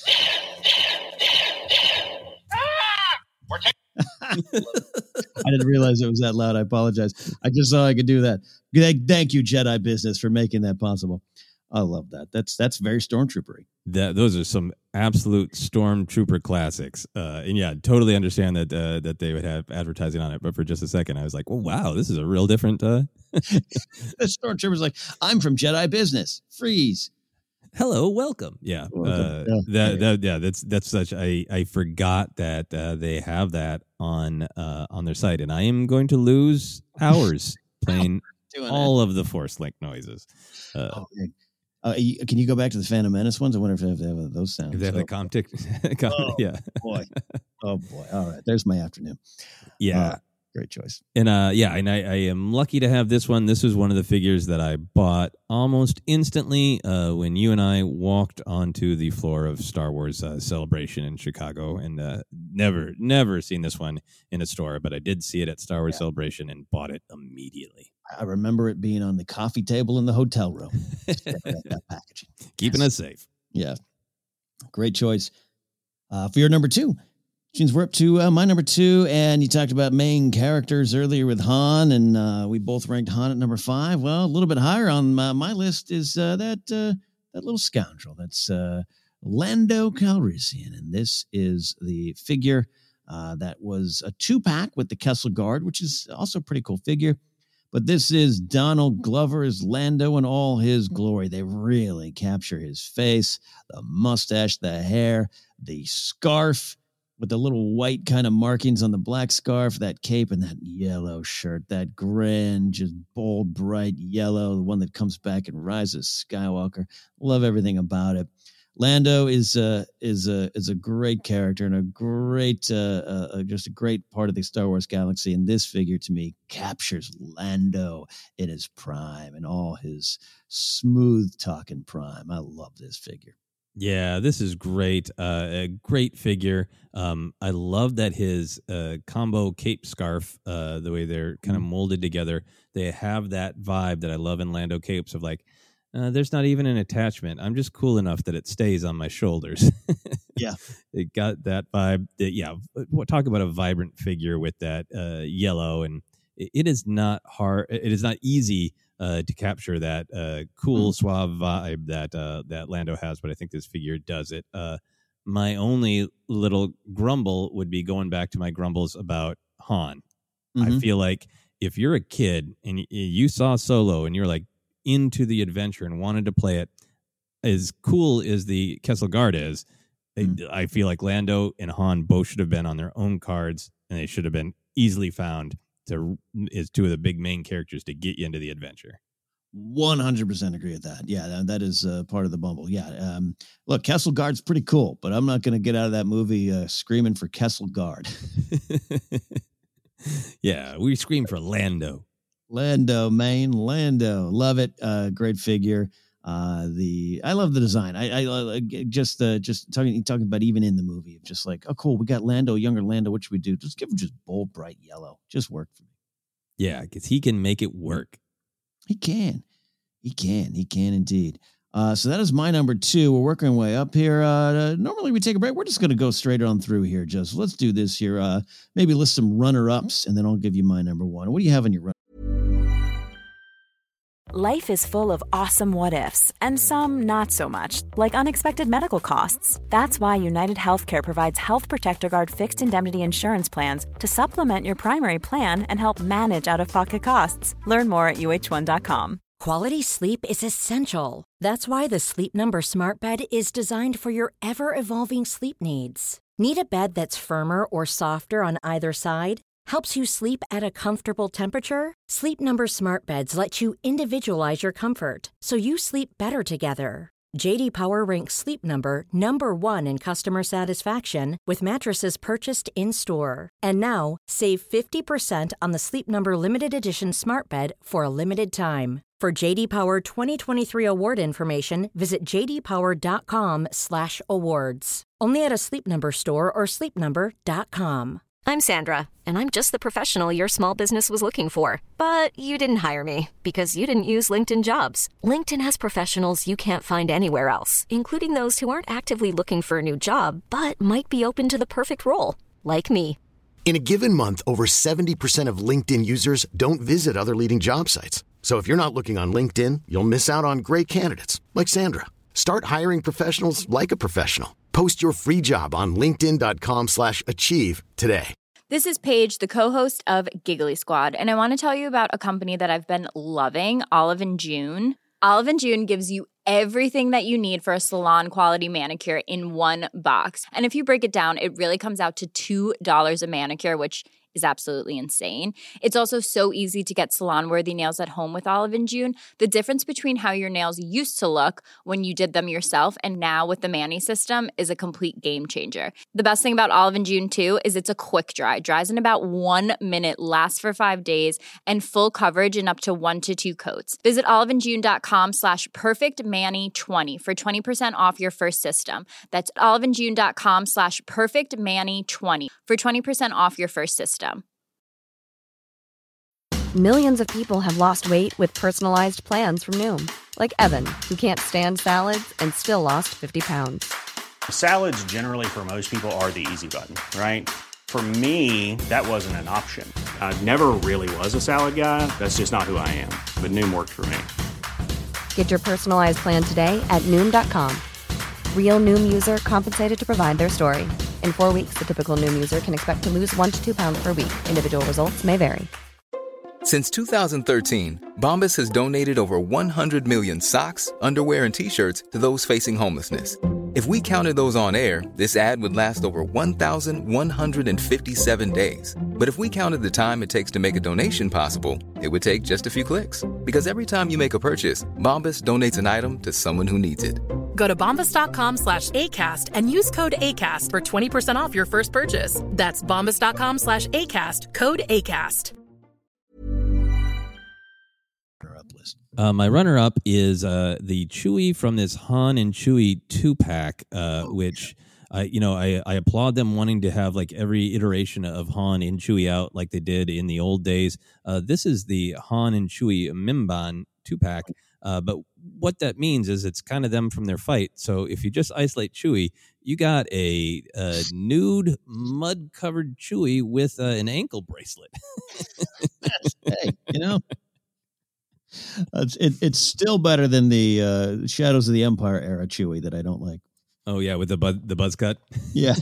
ah! We're taking. I didn't realize it was that loud. I apologize. I just saw I could do that. Thank you, Jedi Business, for making that possible. I love that. That's that's very Stormtroopery. That those are some absolute Stormtrooper classics. Uh, and yeah, totally understand that uh, that they would have advertising on it. But for just a second, I was like, "Oh wow, this is a real different." Uh... The Stormtrooper's like, "I'm from Jedi Business. Freeze. Hello, welcome." Yeah, welcome. Uh, yeah. That, that yeah, that's that's such. I I forgot that uh, they have that on uh, on their site, and I am going to lose hours playing all that. of the Force Link noises. Uh, oh, Uh, you, can you go back to the Phantom Menace ones? I wonder if they have, they have those sounds. If they have so, the Comtic. oh, yeah. boy. Oh, boy. All right. There's my afternoon. Yeah. Uh, great choice. And uh, yeah, and I, I am lucky to have this one. This was one of the figures that I bought almost instantly uh, when you and I walked onto the floor of Star Wars uh, Celebration in Chicago. And uh, never, never seen this one in a store, but I did see it at Star Wars yeah. Celebration and bought it immediately. I remember it being on the coffee table in the hotel room. that packaging. Keeping yes. us safe. Yeah. Great choice. Uh, for your number two, which means we're up to uh, my number two. And you talked about main characters earlier with Han, and uh, we both ranked Han at number five. Well, a little bit higher on my, my list is uh, that uh, that little scoundrel. That's uh, Lando Calrissian. And this is the figure Uh, that was a two-pack with the Kessel Guard, which is also a pretty cool figure. But this is Donald Glover as Lando in all his glory. They really capture his face, the mustache, the hair, the scarf with the little white kind of markings on the black scarf, that cape, and that yellow shirt, that grand, just bold, bright yellow, the one that comes back and Rise of Skywalker. Love everything about it. Lando is a is a is a great character and a great uh, uh, just a great part of the Star Wars galaxy. And this figure to me captures Lando in his prime and all his smooth talking prime. I love this figure. Yeah, this is great. Uh, a great figure. Um, I love that his uh, combo cape scarf, uh, the way they're kind of molded together, they have that vibe that I love in Lando capes of like. Uh, there's not even an attachment. I'm just cool enough that it stays on my shoulders. Yeah. It got that vibe. That, yeah. Talk about a vibrant figure with that uh, yellow. And it, it is not hard. It is not easy uh, to capture that uh, cool, mm. suave vibe that uh, that Lando has. But I think this figure does it. Uh, my only little grumble would be going back to my grumbles about Han. Mm-hmm. I feel like if you're a kid and y- you saw Solo and you're like, into the adventure and wanted to play it, as cool as the Kessel Guard is, mm. I feel like Lando and Han both should have been on their own cards, and they should have been easily found to as two of the big main characters to get you into the adventure. one hundred percent agree with that. Yeah, that, that is uh, part of the bumble. Yeah. Um, look, Kessel Guard's pretty cool, but I'm not going to get out of that movie uh, screaming for Kessel Guard. Yeah, we scream for Lando. Lando, Maine, Lando, love it. Uh, great figure. Uh, the I love the design. I, I, I just uh, just talking talking about even in the movie, just like, oh, cool, we got Lando, younger Lando. What should we do? Just give him just bold, bright yellow. Just work for me. Yeah, because he can make it work. He can, he can, he can indeed. Uh, so that is my number two. We're working our way up here. Uh, normally we take a break. We're just going to go straight on through here, Joseph. Let's do this here. Uh, maybe list some runner-ups, and then I'll give you my number one. What do you have on your run? Life is full of awesome what-ifs, and some not so much, like unexpected medical costs. That's why United Healthcare provides Health Protector Guard fixed indemnity insurance plans to supplement your primary plan and help manage out-of-pocket costs. Learn more at U H one dot com. Quality sleep is essential. That's why the Sleep Number Smart Bed is designed for your ever-evolving sleep needs. Need a bed that's firmer or softer on either side? Helps you sleep at a comfortable temperature? Sleep Number Smart Beds let you individualize your comfort so you sleep better together. J D Power ranks Sleep Number number one in customer satisfaction with mattresses purchased in-store. And now, save fifty percent on the Sleep Number Limited Edition Smart Bed for a limited time. For J D Power twenty twenty-three award information, visit j d power dot com slash awards. Only at a Sleep Number store or sleep number dot com. I'm Sandra, and I'm just the professional your small business was looking for. But you didn't hire me because you didn't use LinkedIn Jobs. LinkedIn has professionals you can't find anywhere else, including those who aren't actively looking for a new job, but might be open to the perfect role, like me. In a given month, over seventy percent of LinkedIn users don't visit other leading job sites. So if you're not looking on LinkedIn, you'll miss out on great candidates like Sandra. Start hiring professionals like a professional. Post your free job on linkedin dot com slash achieve today. This is Paige, the co-host of Giggly Squad, and I want to tell you about a company that I've been loving, Olive and June. Olive and June gives you everything that you need for a salon-quality manicure in one box. And if you break it down, it really comes out to two dollars a manicure, which is absolutely insane. It's also so easy to get salon-worthy nails at home with Olive and June. The difference between how your nails used to look when you did them yourself and now with the Mani system is a complete game changer. The best thing about Olive and June, too, is it's a quick dry. Dries in about one minute, lasts for five days, and full coverage in up to one to two coats. Visit oliveandjune.com slash perfectmani20 for twenty percent off your first system. That's oliveandjune.com slash perfectmani20 for twenty percent off your first system. Millions of people have lost weight with personalized plans from Noom. Like Evan, who can't stand salads and still lost fifty pounds. Salads generally for most people are the easy button, right? For me, that wasn't an option. I never really was a salad guy. That's just not who I am. But Noom worked for me. Get your personalized plan today at Noom dot com. Real Noom user compensated to provide their story. In four weeks, the typical Noom user can expect to lose one to two pounds per week. Individual results may vary. Since two thousand thirteen, Bombas has donated over one hundred million socks, underwear, and T-shirts to those facing homelessness. If we counted those on air, this ad would last over one thousand one hundred fifty-seven days. But if we counted the time it takes to make a donation possible, it would take just a few clicks. Because every time you make a purchase, Bombas donates an item to someone who needs it. Go to bombas.com slash ACAST and use code ACAST for twenty percent off your first purchase. That's bombas.com slash ACAST, code ACAST. Uh, my runner-up is uh, the Chewie from this Han and Chewie two-pack, uh, which I, you know, I, I applaud them wanting to have like every iteration of Han and Chewie out like they did in the old days. Uh, this is the Han and Chewie Mimban two-pack, uh, but what that means is it's kind of them from their fight. So if you just isolate Chewie, you got a, a nude, mud-covered Chewie with uh, an ankle bracelet. Hey, you know. It's it, it's still better than the uh, Shadows of the Empire era Chewie that I don't like. Oh yeah, with the buzz the buzz cut. Yeah,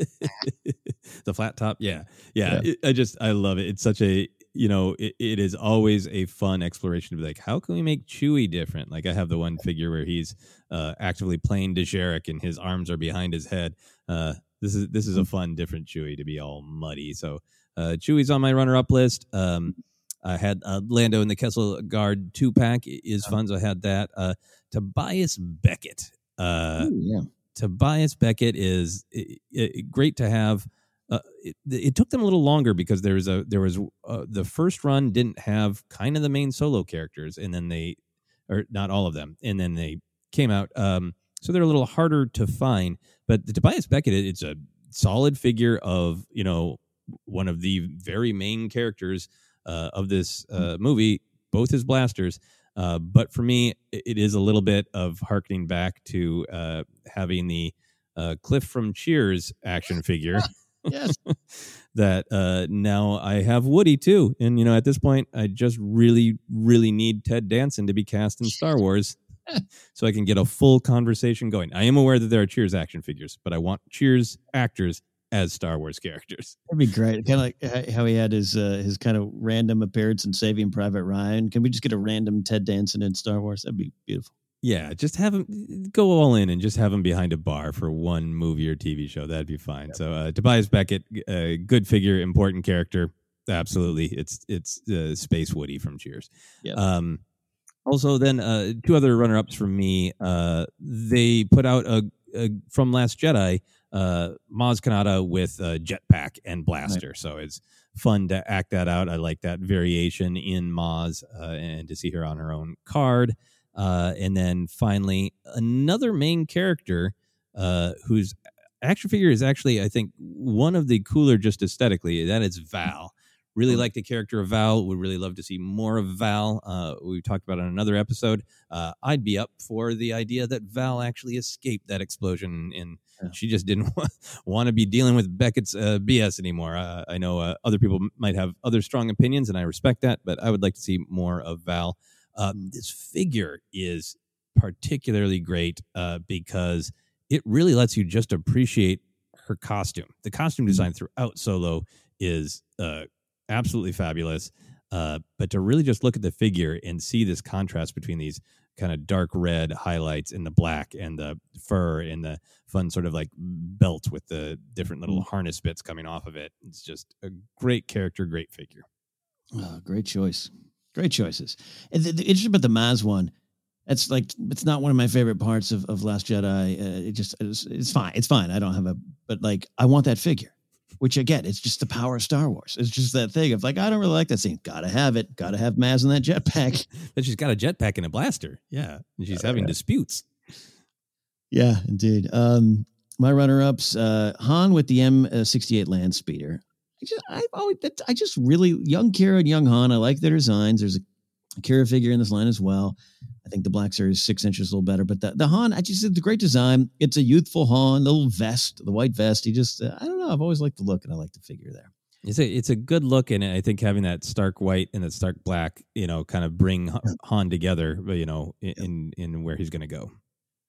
the flat top. Yeah, yeah. yeah. It, I just I love it. It's such a you know it, it is always a fun exploration to be like, how can we make Chewie different? Like I have the one figure where he's uh, actively playing Dejarik and his arms are behind his head. Uh, this is this is a fun different Chewie to be all muddy. So uh, Chewie's on my runner up list. Um, I had uh, Lando in the Kessel Guard two pack is fun, so I had that. Uh, Tobias Beckett. Uh, Ooh, yeah. Tobias Beckett is it, it, great to have. Uh, it, it took them a little longer because there was a there was uh, the first run didn't have kind of the main solo characters, and then they, or not all of them, and then they came out. Um, so they're a little harder to find. But the Tobias Beckett, it's a solid figure of you know one of the very main characters. Uh, of this uh, movie, both his blasters. Uh, but for me, it is a little bit of harkening back to uh, having the uh, Cliff from Cheers action figure. Yes. that uh, now I have Woody too. And, you know, at this point, I just really, really need Ted Danson to be cast in Star Wars so I can get a full conversation going. I am aware that there are Cheers action figures, but I want Cheers actors as Star Wars characters. That'd be great. Kind of like how he had his uh, his kind of random appearance in Saving Private Ryan. Can we just get a random Ted Danson in Star Wars? That'd be beautiful. Yeah, just have him go all in and just have him behind a bar for one movie or T V show. That'd be fine. Yep. So uh, Tobias Beckett, uh, good figure, important character. Absolutely. It's it's uh, Space Woody from Cheers. Yep. Um, also, then uh, two other runner-ups from me. Uh, they put out a, a from Last Jedi, uh, Maz Kanata with a jetpack and blaster. Right. So it's fun to act that out. I like that variation in Maz uh, and to see her on her own card. Uh, and then finally, another main character uh, whose action figure is actually, I think, one of the cooler just aesthetically. That is Val. Really like the character of Val. Would really love to see more of Val. Uh, we talked about it on another episode. Uh, I'd be up for the idea that Val actually escaped that explosion and yeah. she just didn't want to be dealing with Beckett's uh, B S anymore. Uh, I know uh, other people might have other strong opinions, and I respect that, but I would like to see more of Val. Uh, this figure is particularly great uh, because it really lets you just appreciate her costume. The costume design throughout Solo is uh, absolutely fabulous. Uh, but to really just look at the figure and see this contrast between these kind of dark red highlights in the black and the fur and the fun sort of like belt with the different little harness bits coming off of it. It's just a great character, great figure. Oh, great choice. Great choices. And the, the interesting about the Maz one, that's like, it's not one of my favorite parts of, of Last Jedi. Uh, it just, it's, it's fine. It's fine. I don't have a, but like, I want that figure, which again, it's just the power of Star Wars. It's just that thing of like, I don't really like that scene. Gotta have it. Gotta have Maz in that jetpack. But she's got a jetpack and a blaster. Yeah. And she's uh, having yeah. disputes. Yeah, indeed. Um, my runner-ups, uh, Han with the M sixty-eight Land Speeder. I just, I've always, I just really, young Kira and young Han, I like their designs. There's a, a Kira figure in this line as well. I think the Black Series six inches a little better, but the, the Han, I just, it's a great design. It's a youthful Han, the little vest, the white vest. He just, uh, I don't know. I've always liked the look and I like the figure there. It's a, it's a good look. And I think having that stark white and that stark black, you know, kind of bring Han together, you know, in, in, in where he's going to go.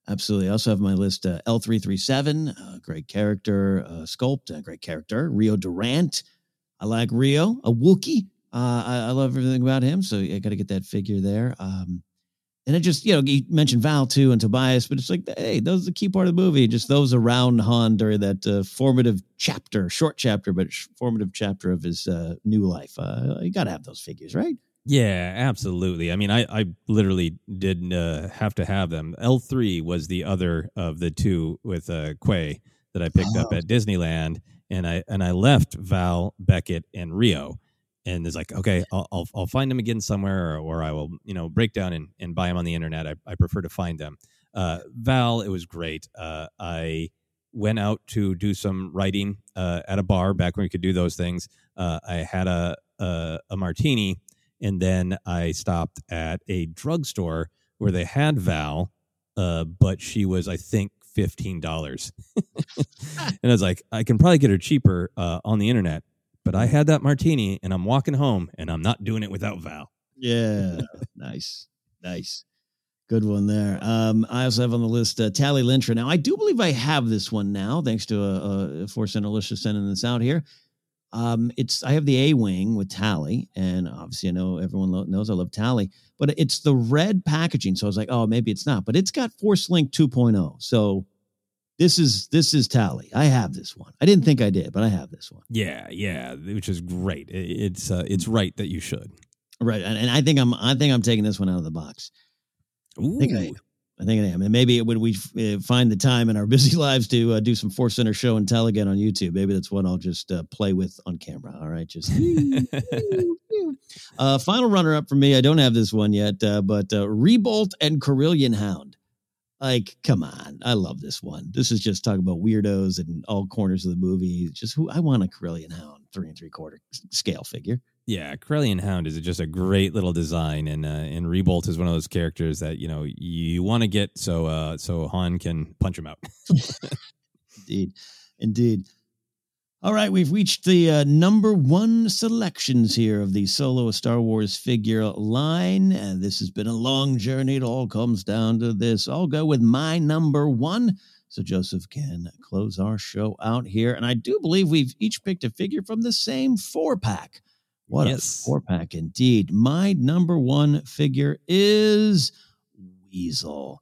absolutely. I also have my list uh, L three thirty-seven, uh, great character, uh, sculpt, uh, great character. Rio Durant, I like Rio, a Wookiee. Uh, I, I love everything about him, so I got to get that figure there. Um, and it just, you know, you mentioned Val too and Tobias, but it's like, hey, those are the key part of the movie. Just those around Han during that uh, formative chapter, short chapter, but formative chapter of his uh, new life. Uh, you got to have those figures, right? Yeah, absolutely. I mean, I, I literally did uh, have to have them. L three was the other of the two with uh, Quay that I picked oh. up at Disneyland, and I and I left Val, Beckett, and Rio. And it's like, okay, I'll, I'll I'll find them again somewhere, or, or I will, you know, break down and, and buy them on the internet. I, I prefer to find them. Uh, Val, it was great. Uh, I went out to do some writing uh, at a bar back when we could do those things. Uh, I had a, a a martini, and then I stopped at a drugstore where they had Val, uh, but she was, I think, fifteen dollars. And I was like, I can probably get her cheaper uh, on the internet. But I had that martini, and I'm walking home, and I'm not doing it without Val. Yeah, nice, nice, good one there. Um, I also have on the list uh, Tally Lintra. Now, I do believe I have this one now, thanks to a, a Force Center Alicia sending this out here. Um, it's I have the A wing with Tally, and obviously I know everyone lo- knows I love Tally, but it's the red packaging. So I was like, oh, maybe it's not, but it's got Force Link two point oh. So. This is this is Tally. I have this one. I didn't think I did, but I have this one. Yeah, yeah, which is great. It's uh, it's right that you should. Right, and, and I think I'm I think I'm taking this one out of the box. Ooh. I think I am. I think I am. And maybe when we uh, find the time in our busy lives to uh, do some Force Center show and tell again on YouTube, maybe that's what I'll just uh, play with on camera. All right, just uh, final runner up for me. I don't have this one yet, uh, but uh, Rebolt and Carillion Hound. Like, come on. I love this one. This is just talking about weirdos in all corners of the movie. Just who I want a Carillion Hound three and three quarter scale figure. Yeah, Carillion Hound is just a great little design, and uh, and Rebolt is one of those characters that you know you want to get so uh, so Han can punch him out. Indeed, indeed. All right, we've reached the uh, number one selections here of the Solo Star Wars figure line. And this has been a long journey. It all comes down to this. I'll go with my number one, so Joseph can close our show out here. And I do believe we've each picked a figure from the same four-pack. What yes. a four-pack indeed. My number one figure is Weasel.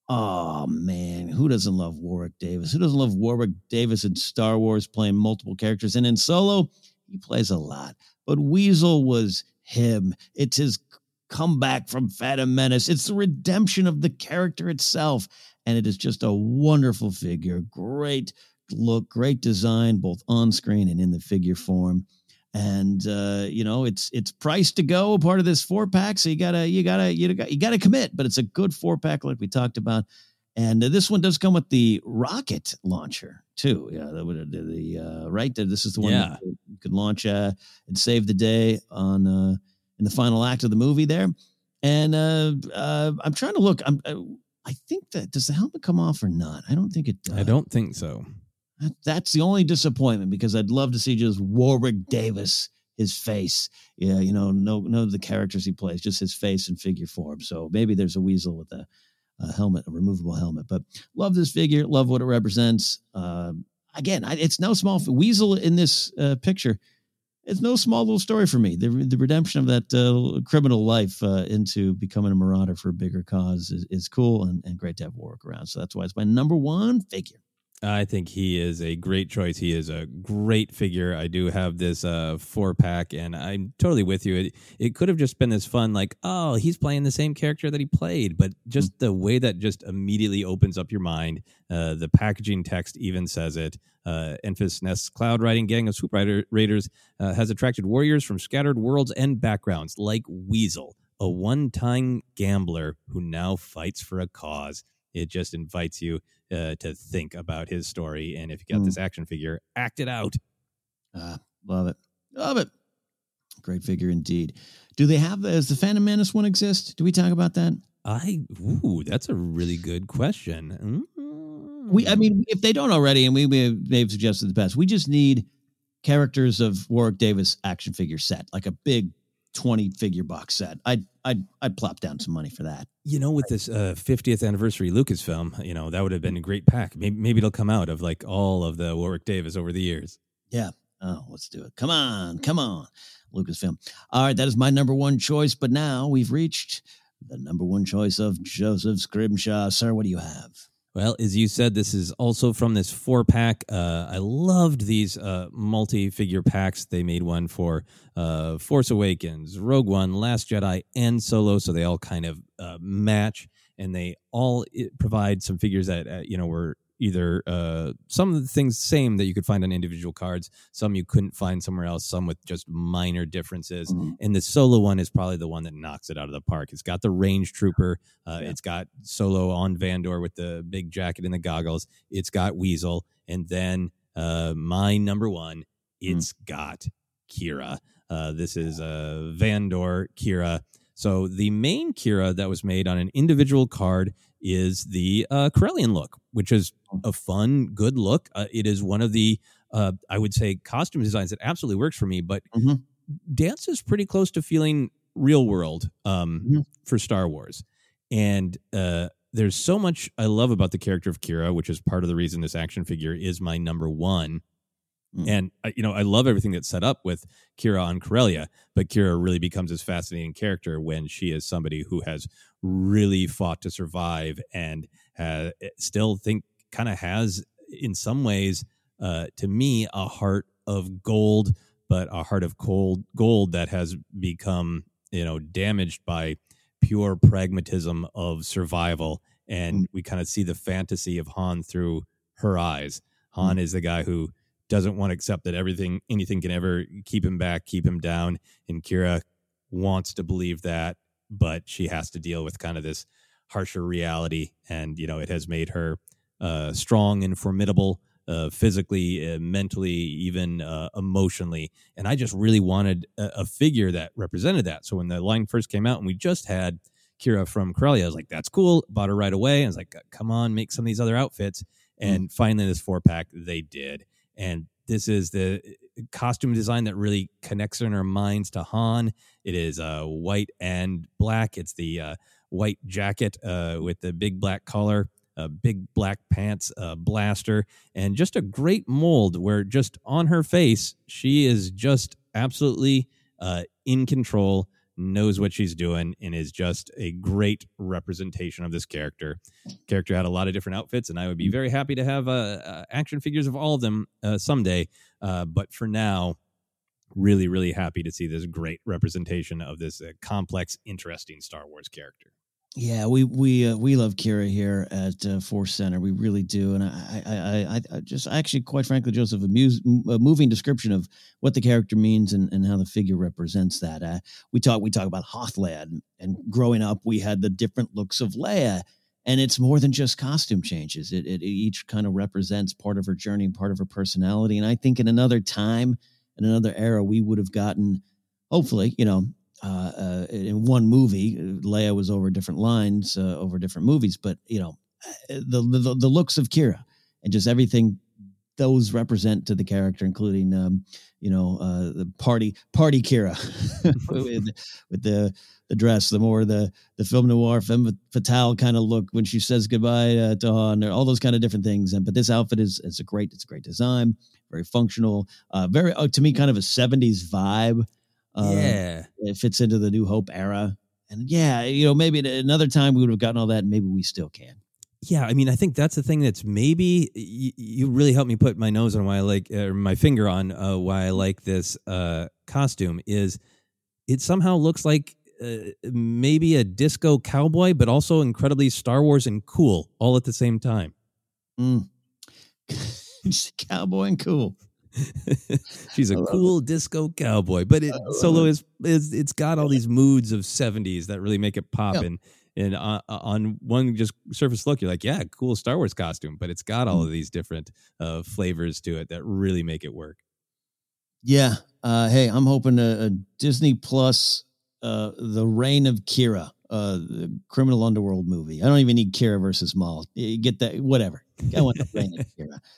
Oh, man, who doesn't love Warwick Davis? Who doesn't love Warwick Davis in Star Wars playing multiple characters? And in Solo, he plays a lot. But Weasel was him. It's his comeback from Phantom Menace. It's the redemption of the character itself. And it is just a wonderful figure. Great look, great design, both on screen and in the figure form. And, uh, you know, it's it's priced to go, part of this four pack. So you gotta, you gotta, you gotta, you gotta commit, but it's a good four pack like we talked about. And uh, this one does come with the rocket launcher too. Yeah. The, the, the uh, right there. This is the one yeah. that you could launch uh, and save the day on, uh, in the final act of the movie there. And uh, uh, I'm trying to look, I'm, uh, I think that, does the helmet come off or not? I don't think it does. I don't think so. That's the only disappointment, because I'd love to see just Warwick Davis, his face. Yeah, you know, no, no, the characters he plays, just his face in figure form. So maybe there's a Weasel with a, a helmet, a removable helmet. But love this figure, love what it represents. Uh, again, I, it's no small Weasel in this uh, picture. It's no small little story for me. The the redemption of that uh, criminal life uh, into becoming a marauder for a bigger cause is, is cool and, and great to have Warwick around. So that's why it's my number one figure. I think he is a great choice. He is a great figure. I do have this uh, four pack, and I'm totally with you. It, it could have just been this fun, like, oh, he's playing the same character that he played, but just mm-hmm. the way that just immediately opens up your mind. Uh, the packaging text even says it. Uh, Enfys Nest's Cloud Riding Gang of Swoop Rider, Raiders uh, has attracted warriors from scattered worlds and backgrounds, like Weasel, a one-time gambler who now fights for a cause. It just invites you uh, to think about his story. And if you got mm. this action figure, act it out. Uh, love it. Love it. Great figure indeed. Do they have, does the Phantom Menace one exist? Do we talk about that? I, ooh, that's a really good question. Mm-hmm. We, I mean, if they don't already, and we may have, may have suggested in the past, we just need characters of Warwick Davis action figure set, like a big twenty figure box set. I I'd I'd plop down some money for that. You know, with this uh, fiftieth anniversary Lucasfilm, you know, that would have been a great pack. Maybe maybe it'll come out of like all of the Warwick Davis over the years. Yeah. Oh, let's do it. Come on, come on, Lucasfilm. All right, that is my number one choice. But now we've reached the number one choice of Joseph Scrimshaw. Sir, what do you have? Well, as you said, this is also from this four-pack. Uh, I loved these uh, multi-figure packs. They made one for uh, Force Awakens, Rogue One, Last Jedi, and Solo, so they all kind of uh, match, and they all it, provide some figures that, uh, you know, were either uh, some of the things same that you could find on individual cards, some you couldn't find somewhere else, some with just minor differences. Mm-hmm. And the Solo one is probably the one that knocks it out of the park. It's got the range trooper. Uh, yeah. It's got Solo on Vandor with the big jacket and the goggles. It's got Weasel. And then uh, my number one, it's mm-hmm. got Kira. Uh, this is uh, Vandor Kira. So the main Kira that was made on an individual card is the uh, Corellian look, which is a fun, good look. Uh, it is one of the, uh, I would say, costume designs that absolutely works for me, but mm-hmm. dances pretty close to feeling real world um, mm-hmm. for Star Wars. And uh, there's so much I love about the character of Kira, which is part of the reason this action figure is my number one. Mm. And, uh, you know, I love everything that's set up with Kira on Corellia, but Kira really becomes this fascinating character when she is somebody who has really fought to survive and uh, still think kind of has, in some ways, uh, to me, a heart of gold, but a heart of cold gold that has become, you know, damaged by pure pragmatism of survival. And mm. we kind of see the fantasy of Han through her eyes. Han mm. is the guy who doesn't want to accept that everything, anything can ever keep him back, keep him down. And Kira wants to believe that, but she has to deal with kind of this harsher reality. And, you know, it has made her uh, strong and formidable uh, physically, uh, mentally, even uh, emotionally. And I just really wanted a, a figure that represented that. So when the line first came out and we just had Kira from Corellia, I was like, that's cool. Bought her right away. I was like, come on, make some of these other outfits. And mm. finally, this four pack, they did. And this is the costume design that really connects in our minds to Han. It is uh, white and black. It's the uh, white jacket uh, with the big black collar, uh, big black pants, uh, blaster, and just a great mold where just on her face, she is just absolutely uh, in control, knows what she's doing, and is just a great representation of this character. Character had a lot of different outfits, and I would be very happy to have uh, uh, action figures of all of them uh, someday. Uh, but for now, really, really happy to see this great representation of this uh, complex, interesting Star Wars character. Yeah, we we uh, we love Kira here at uh, Force Center. We really do, and I I I, I just actually, quite frankly, Joseph, a, muse, a moving description of what the character means and, and how the figure represents that. Uh, we talk we talk about Hoth Leia, and, and growing up, we had the different looks of Leia, and it's more than just costume changes. It it, it each kind of represents part of her journey and part of her personality. And I think in another time, in another era, we would have gotten, hopefully, you know. Uh, uh, in one movie, Leia was over different lines, uh, over different movies, but you know, the, the the looks of Kira and just everything those represent to the character, including um, you know uh, the party party Kira with, with the the dress, the more the the film noir femme fatale kind of look when she says goodbye uh, to Han, all those kind of different things. And but this outfit is it's a great it's a great design, very functional, uh, very uh, to me kind of a seventies vibe. Uh, yeah, it fits into the New Hope era, and yeah, you know, maybe at another time we would have gotten all that, and maybe we still can. Yeah, I mean, I think that's the thing that's maybe you, you really helped me put my nose on why I like, or my finger on uh, why I like this uh, costume is it somehow looks like uh, maybe a disco cowboy, but also incredibly Star Wars and cool all at the same time. Mm. Cowboy and cool. She's a cool it. disco cowboy, but it Solo it. is is it's got all these moods of seventies that really make it pop. Yep. And and uh, on one just surface look, you're like, yeah, cool Star Wars costume, but it's got all of these different uh, flavors to it that really make it work. Yeah. Uh, hey, I'm hoping a, a Disney Plus, uh, The Reign of Kira, uh, the criminal underworld movie. I don't even need Kira versus Maul. You get that, whatever. I want The Reign of Kira.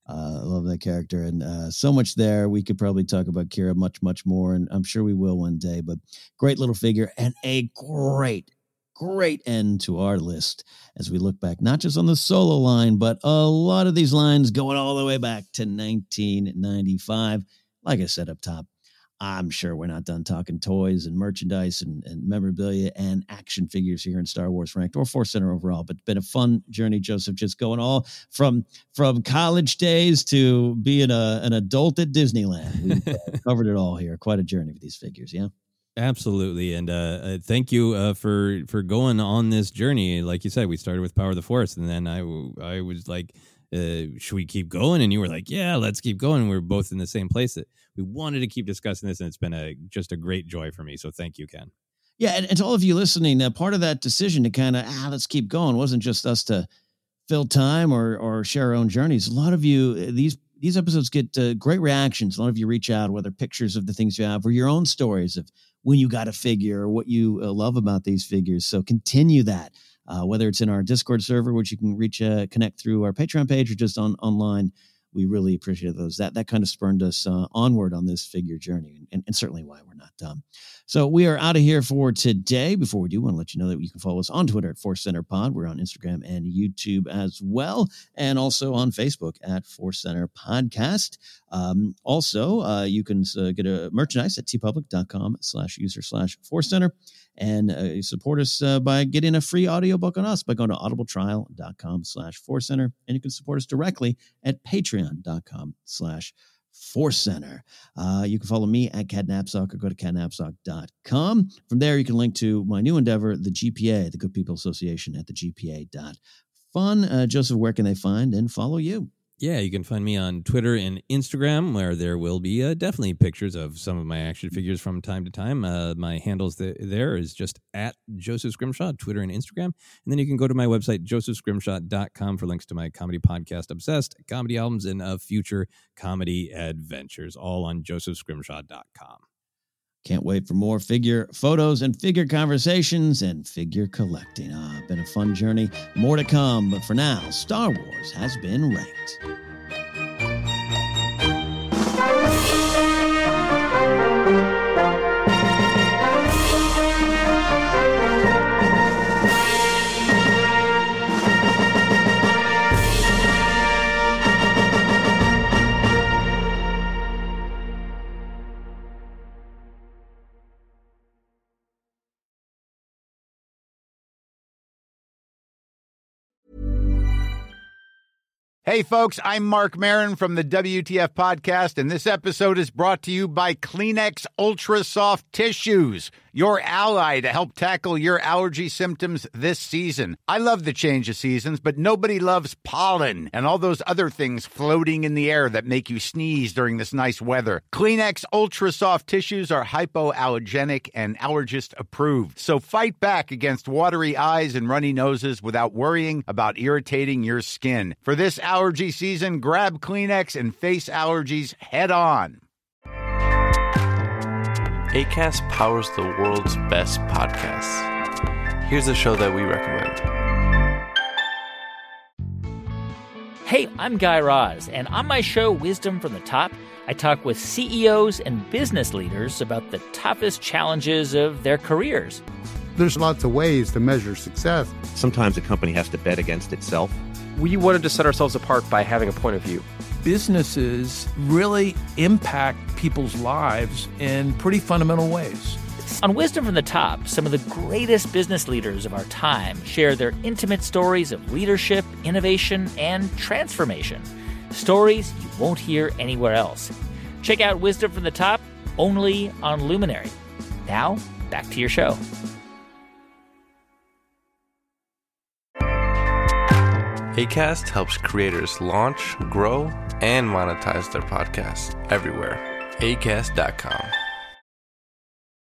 Uh, I love that character, and uh, so much there. We could probably talk about Kira much, much more, and I'm sure we will one day. But great little figure, and a great, great end to our list as we look back, not just on the Solo line, but a lot of these lines going all the way back to nineteen ninety-five. Like I said up top, I'm sure we're not done talking toys and merchandise and, and memorabilia and action figures here in Star Wars Ranked or Force Center overall. But it's been a fun journey, Joseph, just going all from from college days to being a, an adult at Disneyland. We've uh, covered it all here. Quite a journey with these figures, yeah? Absolutely. And uh, uh, thank you uh, for, for going on this journey. Like you said, we started with Power of the Force, and then I, I was like, Uh, should we keep going? And you were like, yeah, let's keep going. We were both in the same place that we wanted to keep discussing this, and it's been a just a great joy for me. So thank you, Ken. Yeah, and, and to all of you listening, uh, part of that decision to kind of, ah, let's keep going wasn't just us to fill time or or share our own journeys. A lot of you, these these episodes get uh, great reactions. A lot of you reach out, whether pictures of the things you have or your own stories of when you got a figure or what you uh, love about these figures. So continue that. Uh, whether it's in our Discord server, which you can reach, uh, connect through our Patreon page, or just on online, we really appreciate those. That that kind of spurned us uh, onward on this figure journey, and, and certainly why we're not done. So we are out of here for today. Before we do, I want to let you know that you can follow us on Twitter at Force Center Pod. We're on Instagram and YouTube as well, and also on Facebook at Force Center Podcast. Um, also, uh, you can uh, get a merchandise at tpublic.com slash user slash Force Center. And uh, support us uh, by getting a free audiobook on us by going to audibletrial.com slash Force Center. And you can support us directly at patreon.com slash Force Center. Uh, you can follow me at Cat Knapsack or go to cat knapsack dot com. From there, you can link to my new endeavor, the G P A, the Good People Association, at the G P A dot fun. Uh, Joseph, where can they find and follow you? Yeah, you can find me on Twitter and Instagram, where there will be uh, definitely pictures of some of my action figures from time to time. Uh, my handles th- there is just at Joseph Scrimshaw, Twitter and Instagram. And then you can go to my website, joseph scrimshaw dot com, for links to my comedy podcast, Obsessed, comedy albums, and uh, future comedy adventures, all on joseph scrimshaw dot com. Can't wait for more figure photos and figure conversations and figure collecting. Ah, been a fun journey. More to come, but for now, Star Wars has been ranked. Hey, folks, I'm Mark Maron from the W T F Podcast, and this episode is brought to you by Kleenex Ultra Soft Tissues, your ally to help tackle your allergy symptoms this season. I love the change of seasons, but nobody loves pollen and all those other things floating in the air that make you sneeze during this nice weather. Kleenex Ultra Soft Tissues are hypoallergenic and allergist approved, so fight back against watery eyes and runny noses without worrying about irritating your skin. For this allergy season, grab Kleenex and face allergies head on. Acast powers the world's best podcasts. Here's a show that we recommend. Hey, I'm Guy Raz, and on my show, Wisdom from the Top, I talk with C E Os and business leaders about the toughest challenges of their careers. There's lots of ways to measure success. Sometimes a company has to bet against itself. We wanted to set ourselves apart by having a point of view. Businesses really impact people's lives in pretty fundamental ways. On Wisdom from the Top, some of the greatest business leaders of our time share their intimate stories of leadership, innovation, and transformation. Stories you won't hear anywhere else. Check out Wisdom from the Top only on Luminary. Now, back to your show. Acast helps creators launch, grow, and monetize their podcasts everywhere. acast dot com.